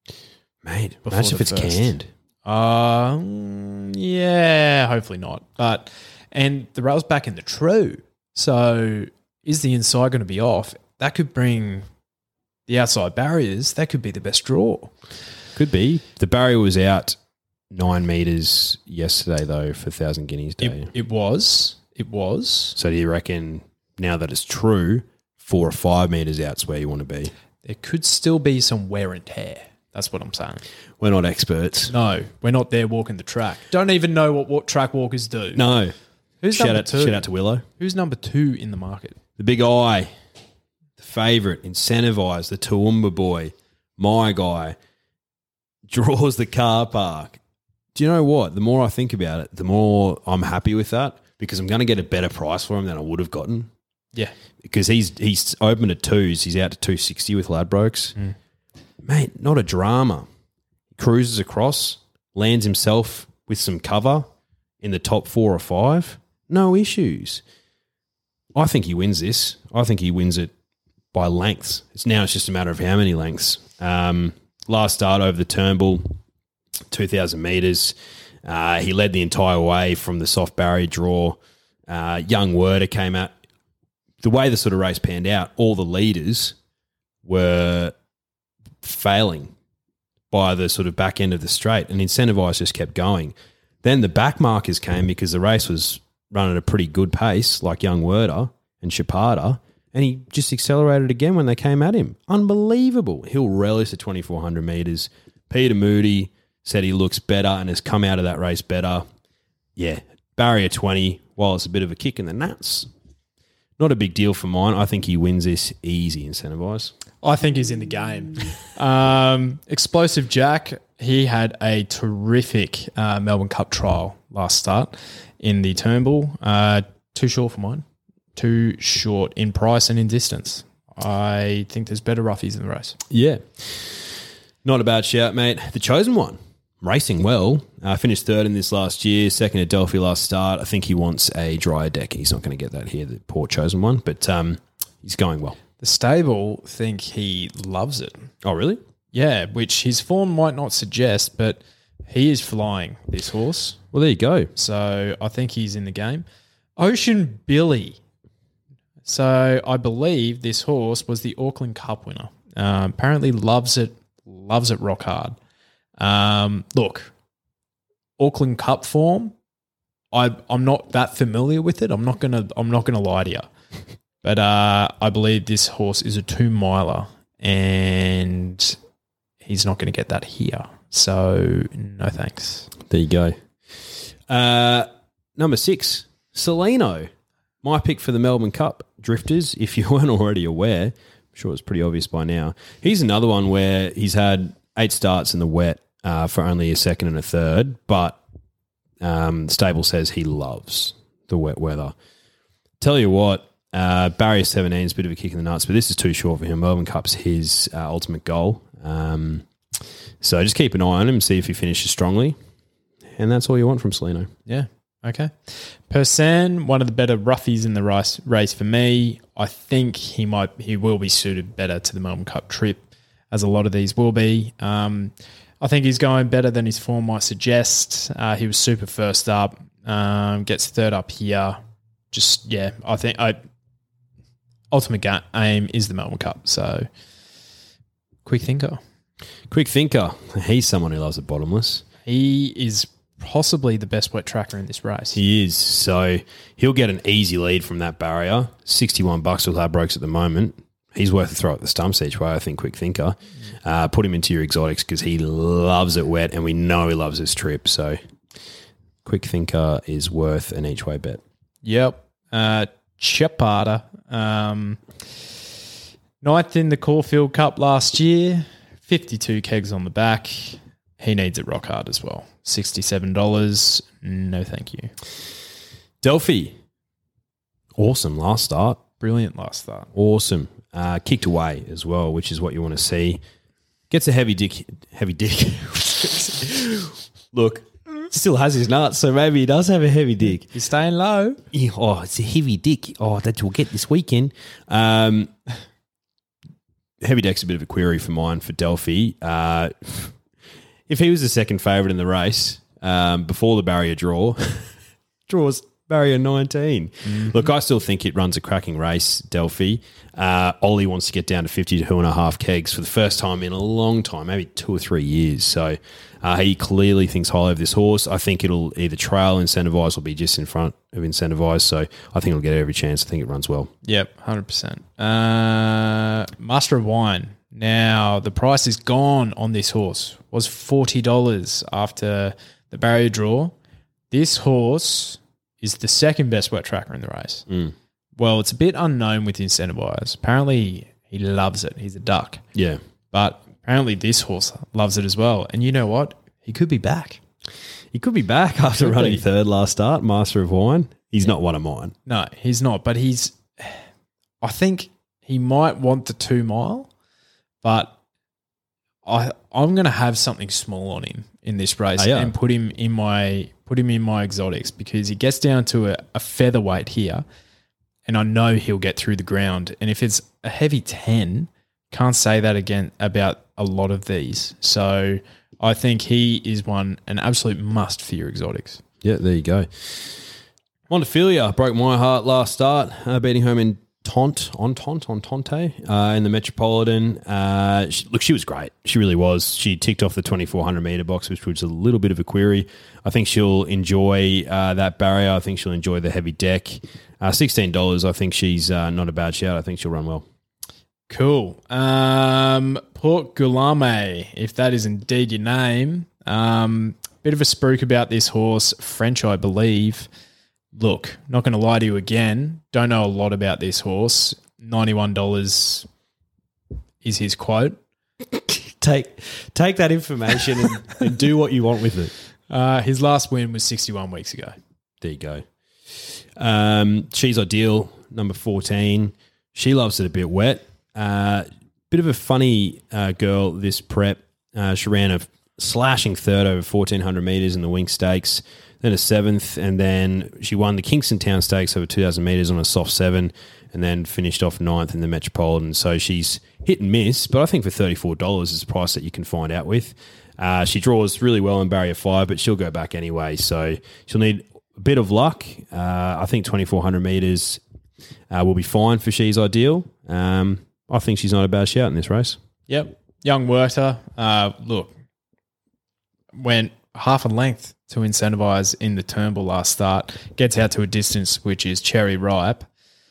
Mate, Before imagine if the it's first. canned. Uh, mm, yeah, hopefully not. But and the rail's back in the true. So is the inside going to be off? That could bring the outside barriers. That could be the best draw. Could be. The barrier was out nine metres yesterday, though, for Thousand Guineas Day. It, it was. It was. So do you reckon, now that it's true, four or five metres out's where you want to be? There could still be some wear and tear. That's what I'm saying. We're not experts. No, we're not there walking the track. Don't even know what, what track walkers do. No. Who's shout number out, two? Shout out to Willow. Who's number two in the market? The big eye, the favourite, incentivised, the Toowoomba boy, my guy, draws the car park. Do you know what? The more I think about it, the more I'm happy with that because I'm going to get a better price for him than I would have gotten. Yeah. Because he's he's open at twos. He's out to two sixty with Ladbrokes. Mm. Mate, not a drama. Cruises across, lands himself with some cover in the top four or five. No issues. I think he wins this. I think he wins it by lengths. It's now it's just a matter of how many lengths. Um, last start over the Turnbull, two thousand metres. Uh, he led the entire way from the soft barrier draw. Uh, Young Werder came out. The way the sort of race panned out, all the leaders were failing by the sort of back end of the straight, and Incentivised just kept going. Then the back markers came because the race was run at a pretty good pace, like Young Werder and Chapada, and he just accelerated again when they came at him. Unbelievable. He'll relish the twenty-four hundred metres. Peter Moody said he looks better and has come out of that race better. Yeah, barrier twenty, while it's a bit of a kick in the nuts. Not a big deal for mine. I think he wins this easy, Incentivised. I think he's in the game. um, Explosive Jack, he had a terrific uh, Melbourne Cup trial last start in the Turnbull. Uh, too short for mine. Too short in price and in distance. I think there's better roughies in the race. Yeah. Not a bad shout, mate. The Chosen One, racing well. Uh, finished third in this last year, second at Delphi last start. I think he wants a drier deck. He's not going to get that here, the poor Chosen One, but um, he's going well. The stable think he loves it. Oh, really? Yeah, which his form might not suggest, but he is flying, this horse. Well, there you go. So I think he's in the game. Ocean Billy. So I believe this horse was the Auckland Cup winner. Um, apparently loves it, loves it rock hard. Um, look, Auckland Cup form, I, I'm not that familiar with it. I'm not gonna I'm not gonna lie to you. But uh, I believe this horse is a two miler and he's not going to get that here. So no thanks. There you go. Uh, number six, Celino. My pick for the Melbourne Cup Drifters, if you weren't already aware. I'm sure it's pretty obvious by now. He's another one where he's had eight starts in the wet uh, for only a second and a third, but um, Stable says he loves the wet weather. Tell you what, uh, barrier seventeen is a bit of a kick in the nuts, but this is too short for him. Melbourne Cup's his uh, ultimate goal. Um, so just keep an eye on him and see if he finishes strongly. And that's all you want from Celino. Yeah. Okay. Persan, one of the better roughies in the race, race for me. I think he might, he will be suited better to the Melbourne Cup trip, as a lot of these will be. Um, I think he's going better than his form might suggest. Uh, he was super first up, um, gets third up here. Just, yeah, I think I ultimate ga- aim is the Melbourne Cup. So, quick thinker. Quick thinker. He's someone who loves it bottomless. He is possibly the best wet tracker in this race. He is. So he'll get an easy lead from that barrier. sixty-one bucks with Ladbrokes at the moment. He's worth a throw at the stumps each way, I think, quick thinker. Uh, put him into your exotics because he loves it wet and we know he loves this trip. So quick thinker is worth an each way bet. Yep. Uh, Chapada. Um, ninth in the Caulfield Cup last year. fifty-two kegs on the back. He needs it rock hard as well. sixty-seven dollars. No, thank you. Delphi. Awesome last start. Brilliant last start. Awesome. Uh, kicked away as well, which is what you want to see. Gets a heavy dick. Heavy dick. Look, still has his nuts, so maybe he does have a heavy dick. He's staying low. Yeah, oh, it's a heavy dick. Oh, that we'll get this weekend. Um, heavy deck's a bit of a query for mine for Delphi. Uh, if he was the second favourite in the race um, before the barrier draw, draws barrier nineteen. Mm-hmm. Look, I still think it runs a cracking race, Delphi. Uh, Ollie wants to get down to fifty-two and a half kegs for the first time in a long time, maybe two or three years. So uh, he clearly thinks highly of this horse. I think it'll either trail Incentivise or be just in front of Incentivise. So I think it'll get every chance. I think it runs well. Yep, one hundred percent. Uh, Master of Wine. Now, the price is gone on this horse. It was forty dollars after the barrier draw. This horse is the second best wet tracker in the race. Mm. Well, it's a bit unknown with Incentivise. Apparently, he loves it. He's a duck. Yeah. But apparently this horse loves it as well. And you know what? He could be back. He could be back after Could running be. third last start, Master of Wine. He's not one of mine. No, he's not. But he's, I think he might want the two mile, but I, I'm going to have something small on him in this race Oh, yeah. and put him in my put him in my exotics because he gets down to a, a featherweight here, and I know he'll get through the ground. And if it's a heavy ten, can't say that again about a lot of these. So I think he is one an absolute must for your exotics. Yeah, there you go. Montefilia broke my heart last start, uh, beating home in Tont, on Tont, on Tonte, uh, in the Metropolitan. Uh, she, look, she was great. She really was. She ticked off the twenty-four hundred metre box, which was a little bit of a query. I think she'll enjoy uh, that barrier. I think she'll enjoy the heavy deck. Uh, sixteen dollars, I think she's uh, not a bad shout. I think she'll run well. Cool. Um, Port Gulame, if that is indeed your name. Um, bit of a spruik about this horse, French, I believe. Look, not going to lie to you again. Don't know a lot about this horse. ninety-one dollars is his quote. Take take that information and, and do what you want with it. Uh, his last win was sixty-one weeks ago. There you go. Um, she's Ideal, number fourteen. She loves it a bit wet. Uh, bit of a funny uh, girl, this prep. Uh, she ran a slashing third over fourteen hundred metres in the Wink Stakes, then a seventh, and then she won the Kingston Town Stakes over two thousand metres on a soft seven, and then finished off ninth in the Metropolitan. So she's hit and miss, but I think for thirty-four dollars is a price that you can find out with. Uh, she draws really well in barrier five, but she'll go back anyway, so she'll need a bit of luck. Uh, I think twenty-four hundred metres uh, will be fine for She's Ideal. Um, I think she's not a bad shout in this race. Yep. Young Werther, uh, look, went half a length to Incentivise in the Turnbull last start, gets out to a distance which is cherry ripe.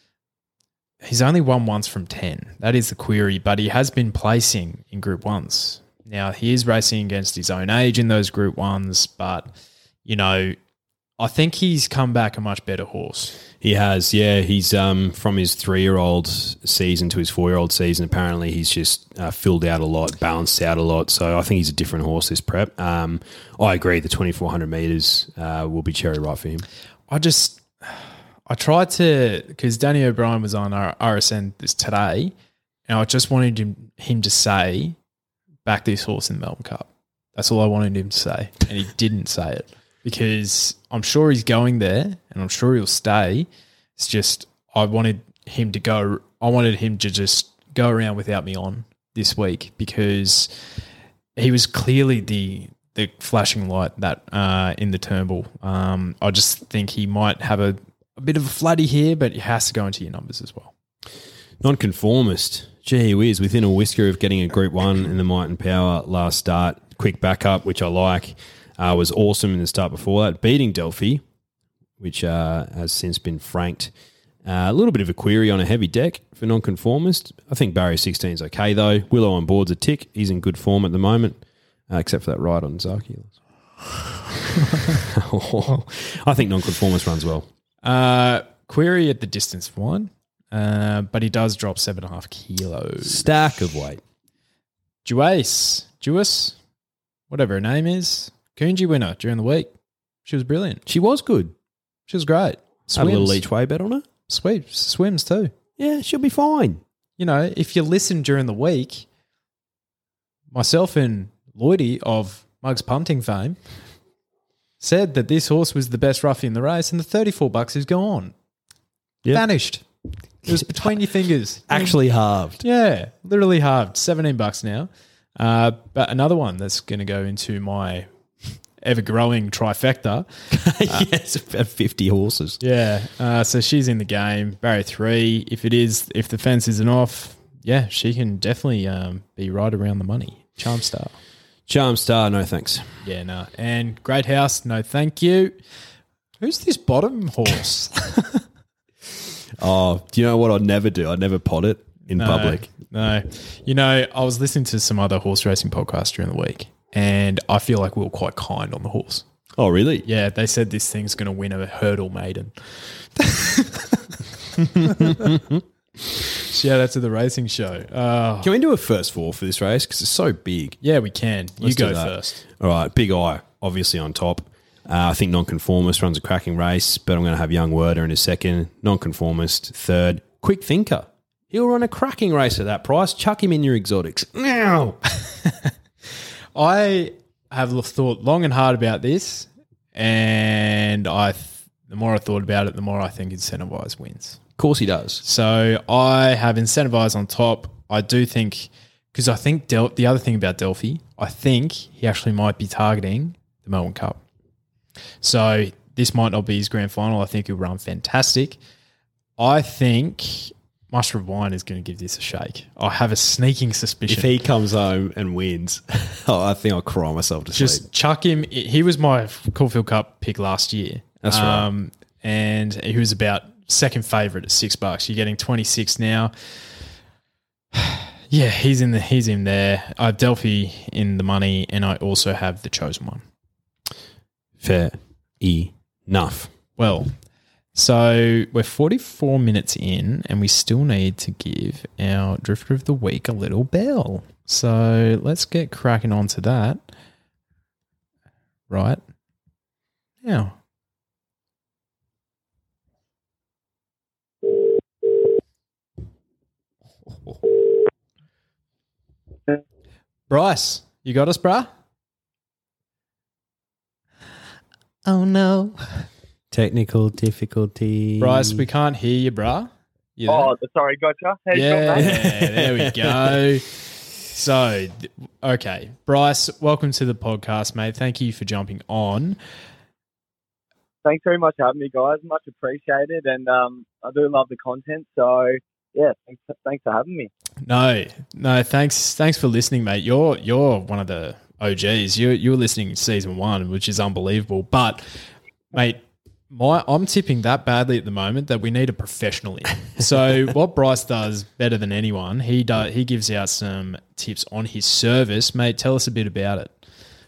He's only won once from ten. That is the query, but he has been placing in Group ones. Now, he is racing against his own age in those Group ones, but, you know, I think he's come back a much better horse. He has, yeah. He's um, from his three-year-old season to his four-year-old season. Apparently, he's just uh, filled out a lot, balanced out a lot. So I think he's a different horse this prep. Um, I agree. The twenty-four hundred metres uh, will be cherry right for him. I just, I tried to, because Danny O'Brien was on our R S N this today, and I just wanted him, him to say, back this horse in the Melbourne Cup. That's all I wanted him to say, and he didn't say it. Because I'm sure he's going there and I'm sure he'll stay. It's just I wanted him to go I wanted him to just go around without me on this week because he was clearly the the flashing light that uh, in the Turnbull. Um, I just think he might have a, a bit of a flatty here, but it has to go into your numbers as well. Nonconformist. Gee whiz, within a whisker of getting a Group one in the Might and Power last start. Quick backup, which I like. Uh, was awesome in the start before that, beating Delphi, which uh, has since been franked. Uh, a little bit of a query on a heavy deck for nonconformist. I think barrier sixteen is okay, though. Willow on board's a tick. He's in good form at the moment, uh, except for that ride on Zaki. I think nonconformist runs well. Uh, query at the distance one, uh, but he does drop seven and a half kilos. Stack of weight. Duace, Duace, whatever her name is. Coonji winner during the week. She was brilliant. She was good. She was great. Had a little Swims. each way bet on her. Sweeps. Swims too. Yeah, she'll be fine. You know, if you listen during the week, myself and Lloydie of Mugs Punting fame said that this horse was the best roughie in the race and the thirty-four bucks is gone. Yep. Vanished. It was between your fingers. Actually halved. Yeah, literally halved. seventeen bucks now. Uh, but another one that's going to go into my ever-growing trifecta. yes, about fifty horses. Yeah, uh, so she's in the game. Barrier three. If it is, if the fence isn't off, yeah, she can definitely um, be right around the money. Charm Star. Charm Star, no thanks. Yeah, no. And Great House, no thank you. Who's this bottom horse? Oh, do you know what I'd never do? I'd never pot it in No, public. No. You know, I was listening to some other horse racing podcasts during the week, and I feel like we were quite kind on the horse. Oh, really? Yeah, they said this thing's going to win a hurdle maiden. Shout out to the racing show. Oh, Can we do a first four for this race? Because it's so big. yeah, we can. You Let's do go that. first. All right, Big Eye, obviously on top. Uh, I think Nonconformist runs a cracking race, but I'm going to have Young Werder in a second. Nonconformist, third. Quick Thinker. He'll run a cracking race at that price. Chuck him in your exotics. Now. I have l- thought long and hard about this, and I, th- the more I thought about it, the more I think Incentivise wins. Of course he does. So I have Incentivise on top. I do think, because I think Del- the other thing about Delphi, I think he actually might be targeting the Melbourne Cup. So this might not be his grand final. I think he'll run fantastic. I think Muster of Wine is going to give this a shake. I have a sneaking suspicion. If he comes home and wins, oh, I think I'll cry myself to Just sleep. chuck him. He was my Caulfield Cup pick last year. That's right. Um, and he was about second favourite at six bucks. You're getting twenty-six now. Yeah, he's in the he's in there. I have Delphi in the money, and I also have the Chosen One. Fair enough. Well, so we're forty-four minutes in, and we still need to give our Drifter of the Week a little bell. So let's get cracking on to that. Right now. Bryce, you got us, bruh? Oh, no. Technical difficulty. Bryce, we can't hear you, bruh. You there? Oh, sorry, gotcha. How you Yeah, doing, mate? there we go. So, th- okay. Bryce, welcome to the podcast, mate. Thank you for jumping on. Thanks very much for having me, guys. Much appreciated, and um, I do love the content. So, yeah, thanks, thanks for having me. No, no, thanks thanks for listening, mate. You're you're one of the O Gs. You you were listening season one, which is unbelievable. But, mate, my I'm tipping that badly at the moment that we need a professional in. So what Bryce does better than anyone, he does he gives out some tips on his service. Mate, tell us a bit about it.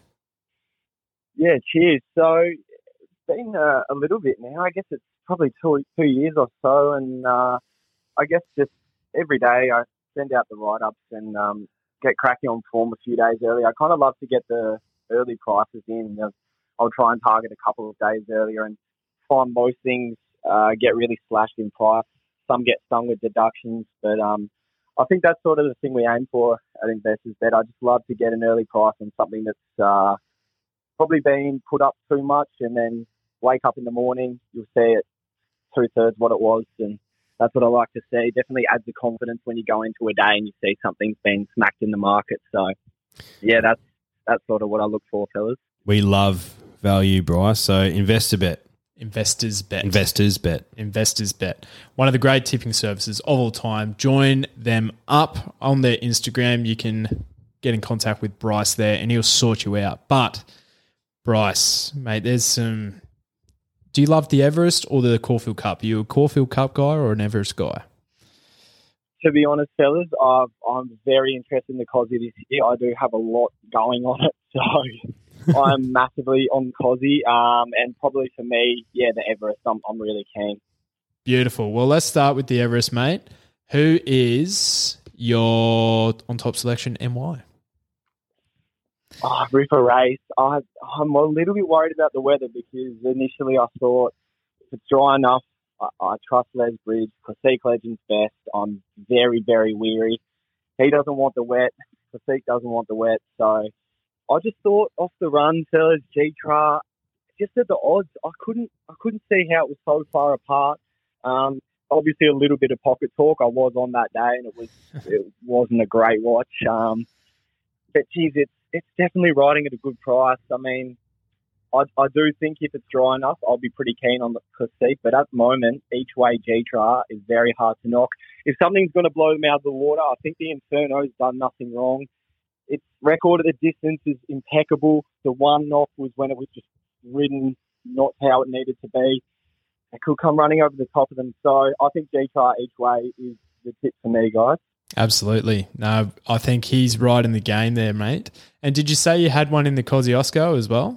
Yeah, cheers. So, it's been uh, a little bit now. I guess it's probably two two years or so, and uh, I guess just every day I send out the write-ups and um, get cracking on form a few days early. I kind of love to get the early prices in. I'll try and target a couple of days earlier and find most things uh, get really slashed in price. Some get stung with deductions, but um, I think that's sort of the thing we aim for at Investors Bet. I just love to get an early price on something that's uh, probably been put up too much, and then wake up in the morning, you'll see it two-thirds what it was, and that's what I like to see. Definitely adds the confidence when you go into a day and you see something's been smacked in the market. So, yeah, that's that's sort of what I look for, fellas. We love value, Bryce. So Investor Bet. Investors Bet. Investors Bet. Investors Bet. One of the great tipping services of all time. Join them up on their Instagram. You can get in contact with Bryce there and he'll sort you out. But, Bryce, mate, there's some... Do you love the Everest or the Caulfield Cup? Are you a Caulfield Cup guy or an Everest guy? To be honest, fellas, I've, I'm very interested in the Cosy this year. I do have a lot going on it, so I'm massively on Cosy. Um, and probably for me, yeah, the Everest, I'm, I'm really keen. Beautiful. Well, let's start with the Everest, mate. Who is your on-top selection and why? Oh, Ripper Race. I, I'm a little bit worried about the weather because initially I thought if it's dry enough, I, I trust Les Bridge. Classique Legend's best. I'm very, very weary. He doesn't want the wet. Classique doesn't want the wet. So I just thought off the run, fellas, G-Tra, just at the odds, I couldn't I couldn't see how it was so far apart. Um, obviously, a little bit of pocket talk. I was on that day and it, was, it wasn't a great watch. Um, but, geez, it's, it's definitely riding at a good price. I mean, I, I do think if it's dry enough, I'll be pretty keen on the Classique. But at the moment, each way G-Tra is very hard to knock. If something's going to blow them out of the water, I think the Inferno's done nothing wrong. Its record at the distance is impeccable. The one knock was when it was just ridden not how it needed to be. It could come running over the top of them. So I think G-Tra each way is the tip for me, guys. Absolutely. No, I think he's right in the game there, mate. And did you say you had one in the Kosciuszko as well?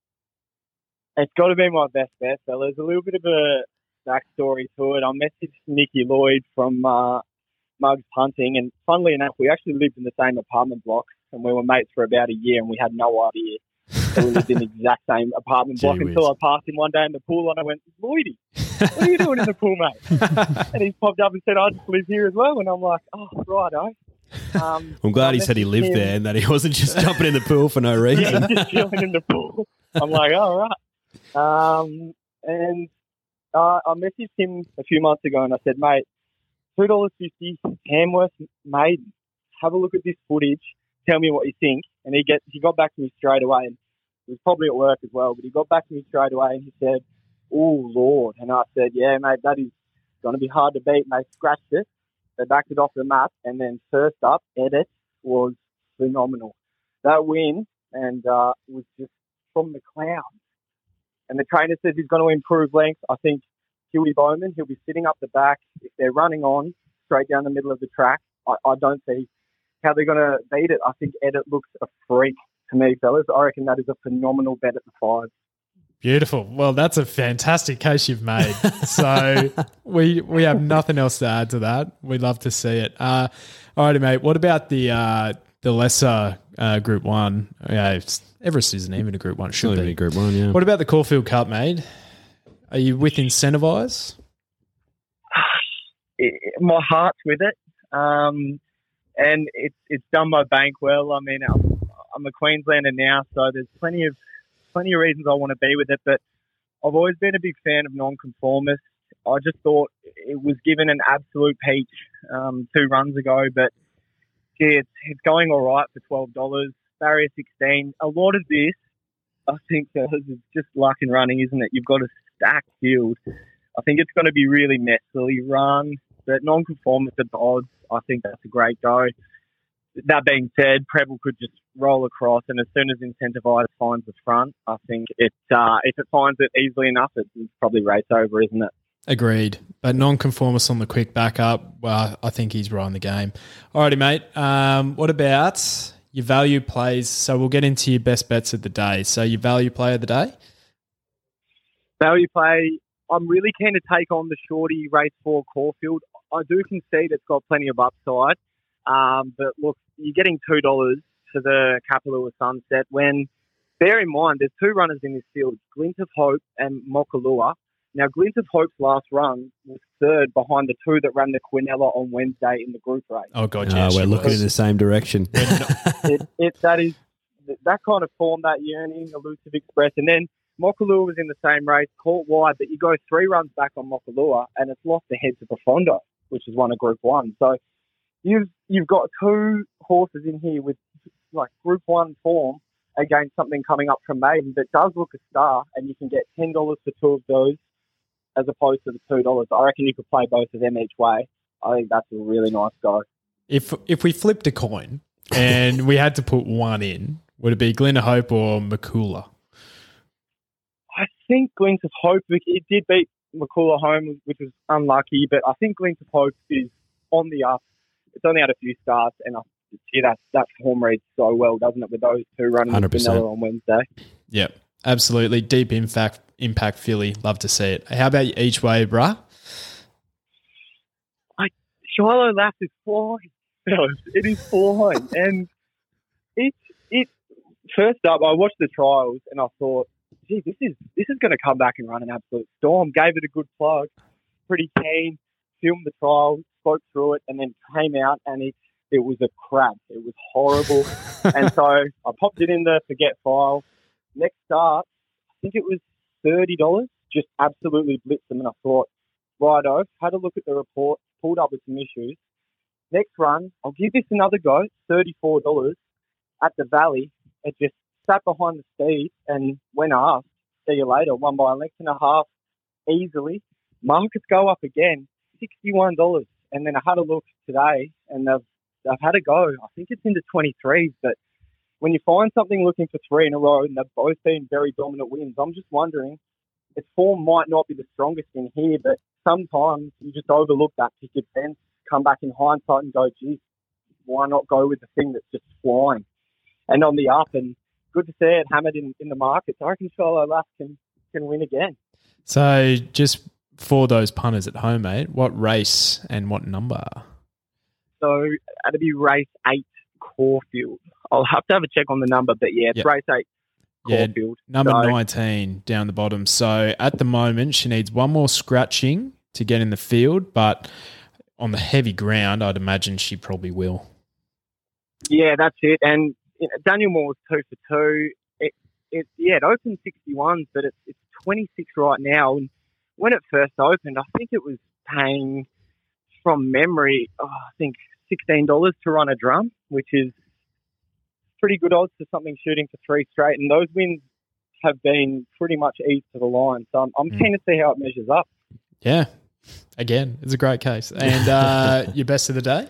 It's got to be my best bet, fellas. A little bit of a backstory to it. I messaged Nicky Lloyd from uh, Mugs Punting, and funnily enough, we actually lived in the same apartment block, and we were mates for about a year, and we had no idea that we lived in the exact same apartment block Gee until whiz. I passed him one day in the pool, and I went, Lloydie, what are you doing in the pool, mate? And he popped up and said, I just live here as well. And I'm like, oh, righto. Um, I'm glad I he said he messaged lived him. there and that he wasn't just jumping in the pool for no reason. Yeah, just chilling in the pool. I'm like, all right. Um, and uh, I messaged him a few months ago and I said, mate, two dollars fifty, Tamworth Maiden. Have a look at this footage. Tell me what you think. And he get he got back to me straight away. And he was probably at work as well, but he got back to me straight away and he said, oh, Lord. And I said, yeah, mate, that is going to be hard to beat. And they scratched it. They backed it off the map. And then first up, Edit was phenomenal. That win and uh, was just from the clouds. And the trainer says he's going to improve length. I think Huey Bowman, he'll be sitting up the back. If they're running on straight down the middle of the track, I, I don't see how they're going to beat it. I think Edit looks a freak to me, fellas. I reckon that is a phenomenal bet at the five. Beautiful. Well, that's a fantastic case you've made. So we we have nothing else to add to that. We'd love to see it. Uh, all righty, mate. What about the uh, the lesser uh, Group One? Yeah, it's, Everest isn't even a Group One. It should Should be be Group One, yeah. What about the Caulfield Cup, mate? Are you with Incentivise? It, my heart's with it. Um, and it's it's done my bank well. I mean, I'm, I'm a Queenslander now, so there's plenty of plenty of reasons I want to be with it. But I've always been a big fan of non-conformists. I just thought it was given an absolute peach um, two runs ago. But gee, it's it's going all right for twelve dollars. Barrier sixteen. A lot of this, I think, uh, is just luck in running, isn't it? You've got a stacked field. I think it's going to be really messily run. But non-conformist at the odds, I think that's a great go. That being said, Preble could just roll across, and as soon as Incentivise finds the front, I think it uh, if it finds it easily enough, it's probably race over, isn't it? Agreed. But non-conformist on the quick backup, well, I think he's right in the game. All righty, mate. Um, what about your value plays? So we'll get into your best bets of the day. So your value play of the day? Value play, I'm really keen to take on the shorty race four Caulfield. I do concede it's got plenty of upside. Um, but look, you're getting two dollars for the Kapalua Sunset when, bear in mind, there's two runners in this field, Glint of Hope and Mokalua. Now, Glint of Hope's last run was third behind the two that ran the Quinella on Wednesday in the group race. Oh, God, Ah, yeah. we're she looking was. in the same direction. it, it, that is that kind of form, that yearning, Elusive Express. And then Mokalua was in the same race, caught wide, but you go three runs back on Mokalua and it's lost ahead to Profondo, which is one of Group One. So you've you've got two horses in here with like Group One form against something coming up from Maiden that does look a star, and you can get ten dollars for two of those as opposed to the two dollars. I reckon you could play both of them each way. I think that's a really nice go. If if we flipped a coin and we had to put one in, would it be Glyn of Hope or Makula? I think Glint of Hope, it did beat McCullough home, which was unlucky, but I think Glint of Hope is on the up. It's only had a few starts, and I see that that form reads so well, doesn't it, with those two running one hundred with percent. Vanilla on Wednesday. Yep, absolutely. Deep impact, impact Philly. Love to see it. How about each way, bruh? Shiloh Lass is flying. fellas. It is flying. And it, it, first up, I watched the trials and I thought, gee, this is this is going to come back and run an absolute storm. Gave it a good plug, pretty keen, filmed the trial, spoke through it, and then came out and it, it was a crap. It was horrible. And so I popped it in the forget file. Next start, I think it was thirty dollars, just absolutely blitzed them. And I thought, righto, had a look at the report, pulled up with some issues. Next run, I'll give this another go, thirty-four dollars at the Valley. It just sat behind the speed, and when asked, see you later, won by a length and a half easily. Markets go up again, sixty-one dollars. And then I had a look today, and they've, they've had a go. I think it's into twenty-threes, but when you find something looking for three in a row, and they've both been very dominant wins, I'm just wondering, its form might not be the strongest in here, but sometimes you just overlook that picket fence, come back in hindsight and go, geez, why not go with the thing that's just flying? And on the up, and good to see it hammered in, in the markets. I reckon Charlo Lass can, can win again. So just for those punters at home, mate, what race and what number? So that'd be race eight, Caulfield. I'll have to have a check on the number, but yeah, it's Yep. race eight, Yeah, Caulfield. number So- nineteen down the bottom. So at the moment, she needs one more scratching to get in the field, but on the heavy ground, I'd imagine she probably will. Yeah, that's it. And you know, Daniel Moore's two for two. It, it, yeah, it opened sixty-one, but it's, it's twenty-six right now. And when it first opened, I think it was paying, from memory, oh, I think sixteen dollars to run a drum, which is pretty good odds for something shooting for three straight. And those wins have been pretty much eased to the line. So I'm, I'm Mm. keen to see how it measures up. Yeah. Again, it's a great case. And uh, your best of the day?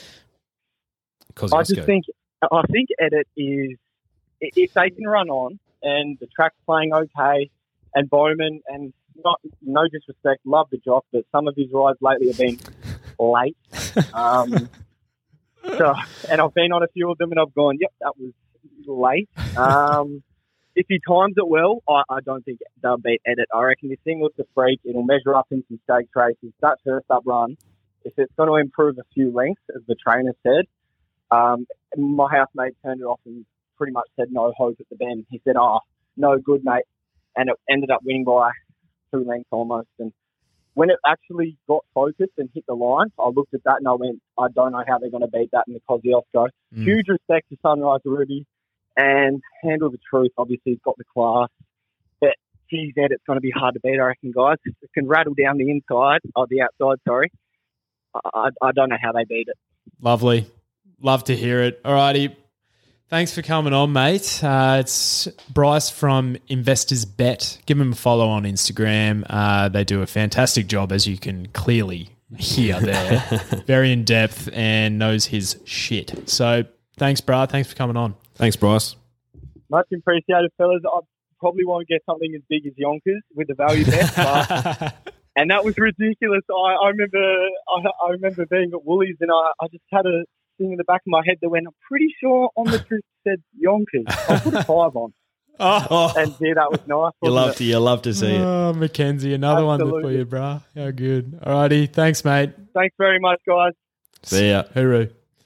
I just think I think Edit is, if they can run on and the track's playing okay, and Bowman, and not no disrespect, love the jock, but some of his rides lately have been late. Um, so, and I've been on a few of them, and I've gone, yep, that was late. Um, if he times it well, I, I don't think they'll beat Edit. I reckon this thing looks a freak. It'll measure up in some stakes races. That first up run, if it's going to improve a few lengths, as the trainer said. Um, my housemate turned it off and pretty much said no hope at the bend. He said, oh, no good, mate. And it ended up winning by two lengths almost. And when it actually got focused and hit the line, I looked at that and I went, I don't know how they're going to beat that in the Kosciuszko. Mm. Huge respect to Sunrise Ruby and Handle the Truth. Obviously, he's got the class. But, geez, Ed, it's going to be hard to beat, I reckon, guys. It can rattle down the inside, or the outside, sorry. I, I don't know how they beat it. Lovely. Love to hear it. All righty. Thanks for coming on, mate. Uh, it's Bryce from Investors Bet. Give them a follow on Instagram. Uh, they do a fantastic job, as you can clearly hear there. Very in depth and knows his shit. So thanks, Brad. Thanks for coming on. Thanks, Bryce. Much appreciated, fellas. I probably won't get something as big as Yonkers with the value bet, but, and that was ridiculous. I, I remember, I, I remember being at Woolies, and I, I just had a thing in the back of my head that went, I'm pretty sure on the truth said Yonkers. I put a five on, Oh, and yeah, that was nice. You wasn't love it? to, you love to see it. oh Mackenzie, another one for Absolutely. you, bro. How good. All righty. Thanks, mate. Thanks very much, guys. See ya. Hooroo.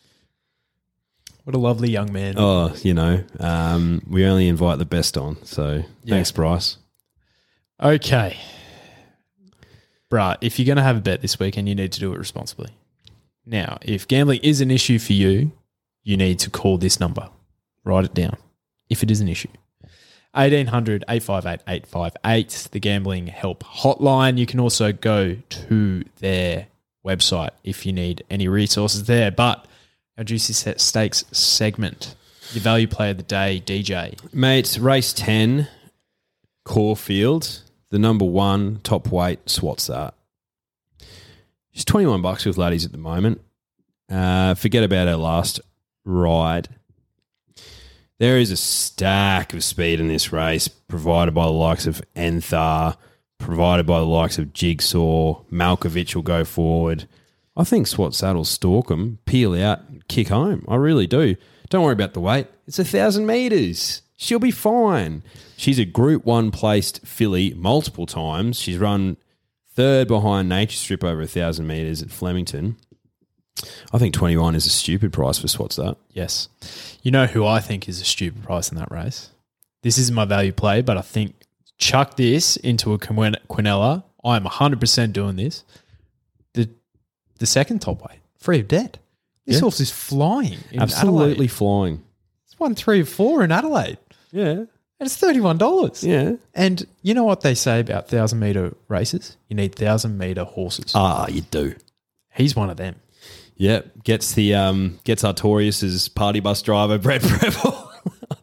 What a lovely young man. Oh, you know, um, we only invite the best on. So thanks, Bryce. Okay. Bruh, if you're going to have a bet this weekend, you need to do it responsibly. Now, if gambling is an issue for you, you need to call this number. Write it down if it is an issue. eighteen hundred, eight five eight, eight five eight, the Gambling Help Hotline. You can also go to their website if you need any resources there. But our Juicy Set Stakes segment, your value play of the day, D J. Mate, race ten, Caulfield, the number one top weight, swats that. She's twenty-one bucks with laddies at the moment. Uh, forget about her last ride. There is a stack of speed in this race provided by the likes of Enthar, provided by the likes of Jigsaw. Malkovich will go forward. I think Swat Saddle stalk them, peel out, kick home. I really do. Don't worry about the weight. It's a thousand metres. She'll be fine. She's a Group One placed filly multiple times. She's run third behind Nature Strip over a thousand metres at Flemington. I think twenty-one is a stupid price for Swats that. Yes. You know who I think is a stupid price in that race? This is my value play, but I think chuck this into a Quin- Quinella. I am one hundred percent doing this. The the second top weight, Free of Debt. This Yeah. horse is flying in Absolutely Adelaide. flying. It's won three or four in Adelaide. Yeah. And it's thirty-one dollars. Yeah. And you know what they say about one thousand metre races? You need one thousand metre horses. Ah, you do. He's one of them. Yep. Gets the um gets Artorius's party bus driver, Brett Preble.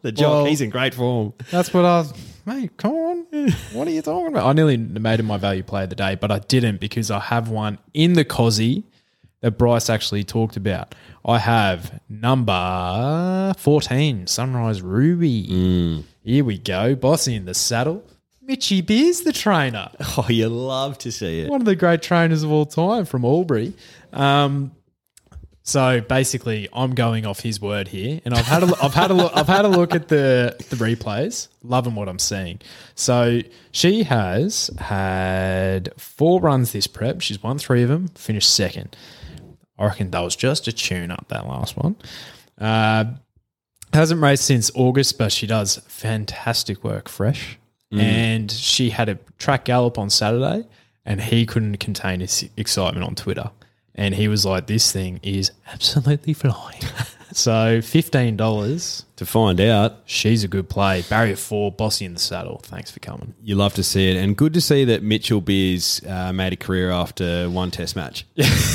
The jock, Well- he's in great form. That's what I was, mate, come on. What are you talking about? I nearly made him my value play of the day, but I didn't because I have one in the Cozzy that Bryce actually talked about. I have number fourteen, Sunrise Ruby. Here we go. Bossy in the saddle. Mitchy Beers, the trainer. Oh, you love to see it. One of the great trainers of all time from Albury. Um, so basically, I'm going off his word here, and I've had a, I've had a look, I've had a look at the the replays. Loving what I'm seeing. So she has had four runs this prep. She's won three of them. Finished second. I reckon that was just a tune up, that last one. Uh, hasn't raced since August, but she does fantastic work fresh. And she had a track gallop on Saturday, and he couldn't contain his excitement on Twitter. And he was like, this thing is absolutely flying. So fifteen dollars. To find out, She's a good play. Barrier four, Bossy in the saddle. Thanks for coming. you love to see it. And good to see that Mitchell Beers uh, made a career after one test match.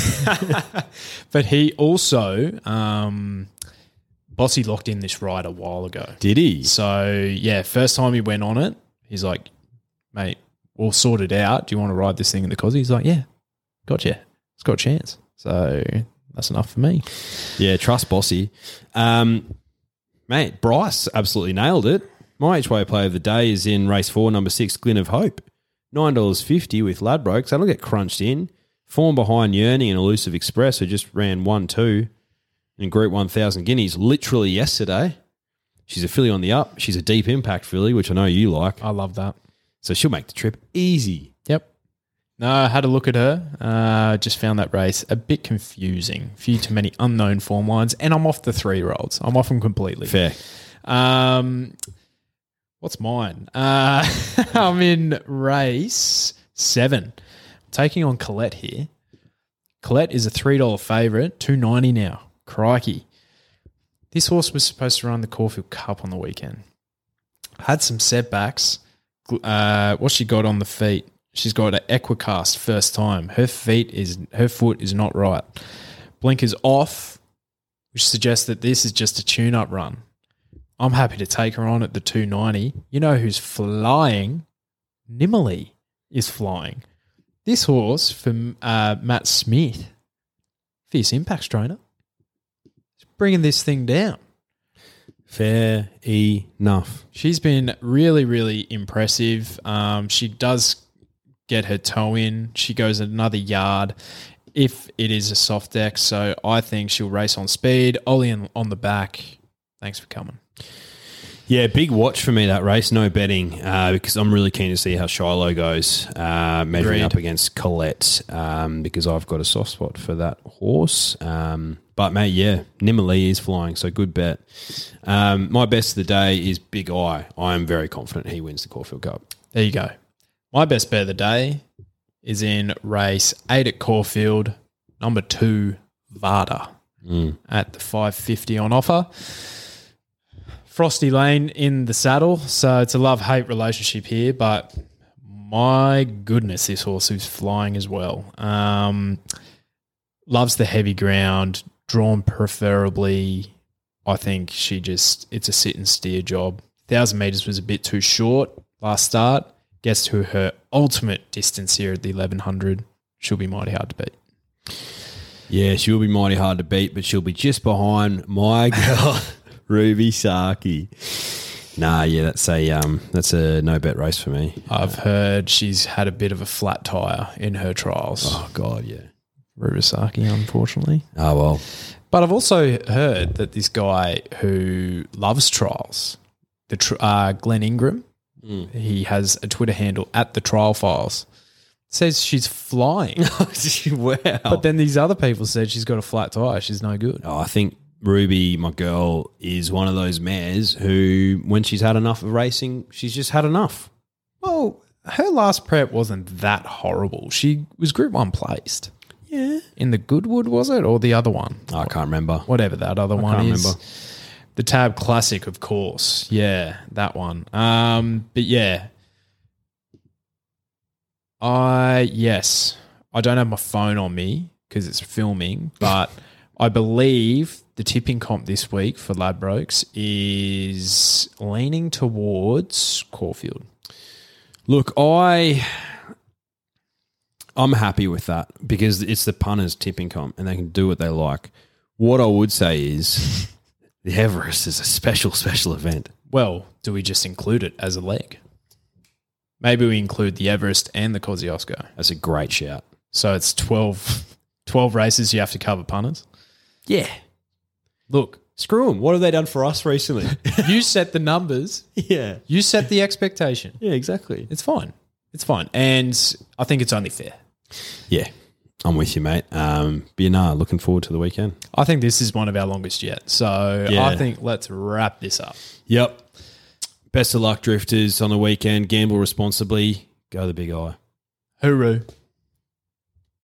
But he also, um, Bossy locked in this ride a while ago. Did he? So, yeah, first time he went on it, he's like, mate, we'll sort it out. Do you want to ride this thing in the Cozzy? He's like, yeah, gotcha. It's got a chance. So that's enough for me. Yeah, trust Bossy. Um, mate, Bryce absolutely nailed it. My H-Way play of the day is in race four, number six, Glyn of Hope. nine dollars fifty with Ladbrokes. That'll get crunched in. Form behind Yearning and Elusive Express, who just ran one two in Group one thousand guineas literally yesterday. She's a filly on the up. She's a deep impact filly, which I know you like. I love that. So she'll make the trip easy. Yep. No, I had a look at her. Uh, just found that race a bit confusing. A few too many unknown form lines, and I'm off the three-year-olds. I'm off them completely. Fair. Um, what's mine? Uh, I'm in race seven. Taking on Colette here. Colette is a three dollars favourite, two ninety now. Crikey. This horse was supposed to run the Caulfield Cup on the weekend. Had some setbacks. Uh, what she got on the feet? She's got an Equicast first time. Her feet is her foot is not right. Blinkers off, which suggests that this is just a tune-up run. I'm happy to take her on at the two ninety. You know who's flying? Nimmerly is flying. This horse from uh, Matt Smith, Fierce Impacts trainer, is bringing this thing down. Fair enough. She's been really, really impressive. Um, she does get her toe in. She goes another yard if it is a soft deck. So I think she'll race on speed. Ollie on, on the back. Thanks for coming. Yeah, big watch for me, that race. No betting uh, because I'm really keen to see how Shiloh goes uh, measuring Agreed. up against Colette um, because I've got a soft spot for that horse. Um, but, mate, yeah, Nimmerly is flying, so good bet. Um, my best of the day is Big Eye. I am very confident he wins the Caulfield Cup. There you go. My best bet of the day is in race eight at Caulfield, number two, Vada, Mm. at the five fifty on offer. Frosty Lane in the saddle, so it's a love-hate relationship here, but my goodness, this horse is flying as well. Um, loves the heavy ground, drawn preferably. I think she just, it's a sit and steer job. one thousand metres was a bit too short last start. Gets to her ultimate distance here at the eleven hundred. She'll be mighty hard to beat. Yeah, she'll be mighty hard to beat, but she'll be just behind my girl, Ruby Saki. Nah, yeah, that's a um, that's a no bet race for me. I've heard she's had a bit of a flat tire in her trials. Oh God, yeah. Rubisaki, unfortunately. Oh well. But I've also heard that this guy who loves trials, the tr- uh, Glenn Ingram, Mm. he has a Twitter handle at the Trial Files, says she's flying. Wow. But then these other people said she's got a flat tire. She's no good. Oh, I think Ruby, my girl, is one of those mares who, when she's had enough of racing, she's just had enough. Well, her last prep wasn't that horrible. She was Group One placed. Yeah. In the Goodwood, was it? Or the other one? I can't remember. Whatever that other one can't is. remember. The Tab Classic, of course. Yeah, that one. Um, but yeah. I, yes. I don't have my phone on me because it's filming, but I believe the tipping comp this week for Ladbrokes is leaning towards Caulfield. Look, I, I'm happy with that because it's the punters tipping comp and they can do what they like. What I would say is the Everest is a special, special event. Well, do we just include it as a leg? Maybe we include the Everest and the Kosciuszko. That's a great shout. So it's twelve, twelve races you have to cover punters. Yeah. Look, Screw them. What have they done for us recently? you set the numbers. yeah. You set the expectation. Yeah, exactly. It's fine. It's fine. And I think it's only fair. Yeah. I'm with you, mate. Um, but yeah, nah, looking forward to the weekend. I think this is one of our longest yet. So Yeah. I think let's wrap this up. Yep. Best of luck, drifters, on the weekend. Gamble responsibly. Go the big eye. Hooroo.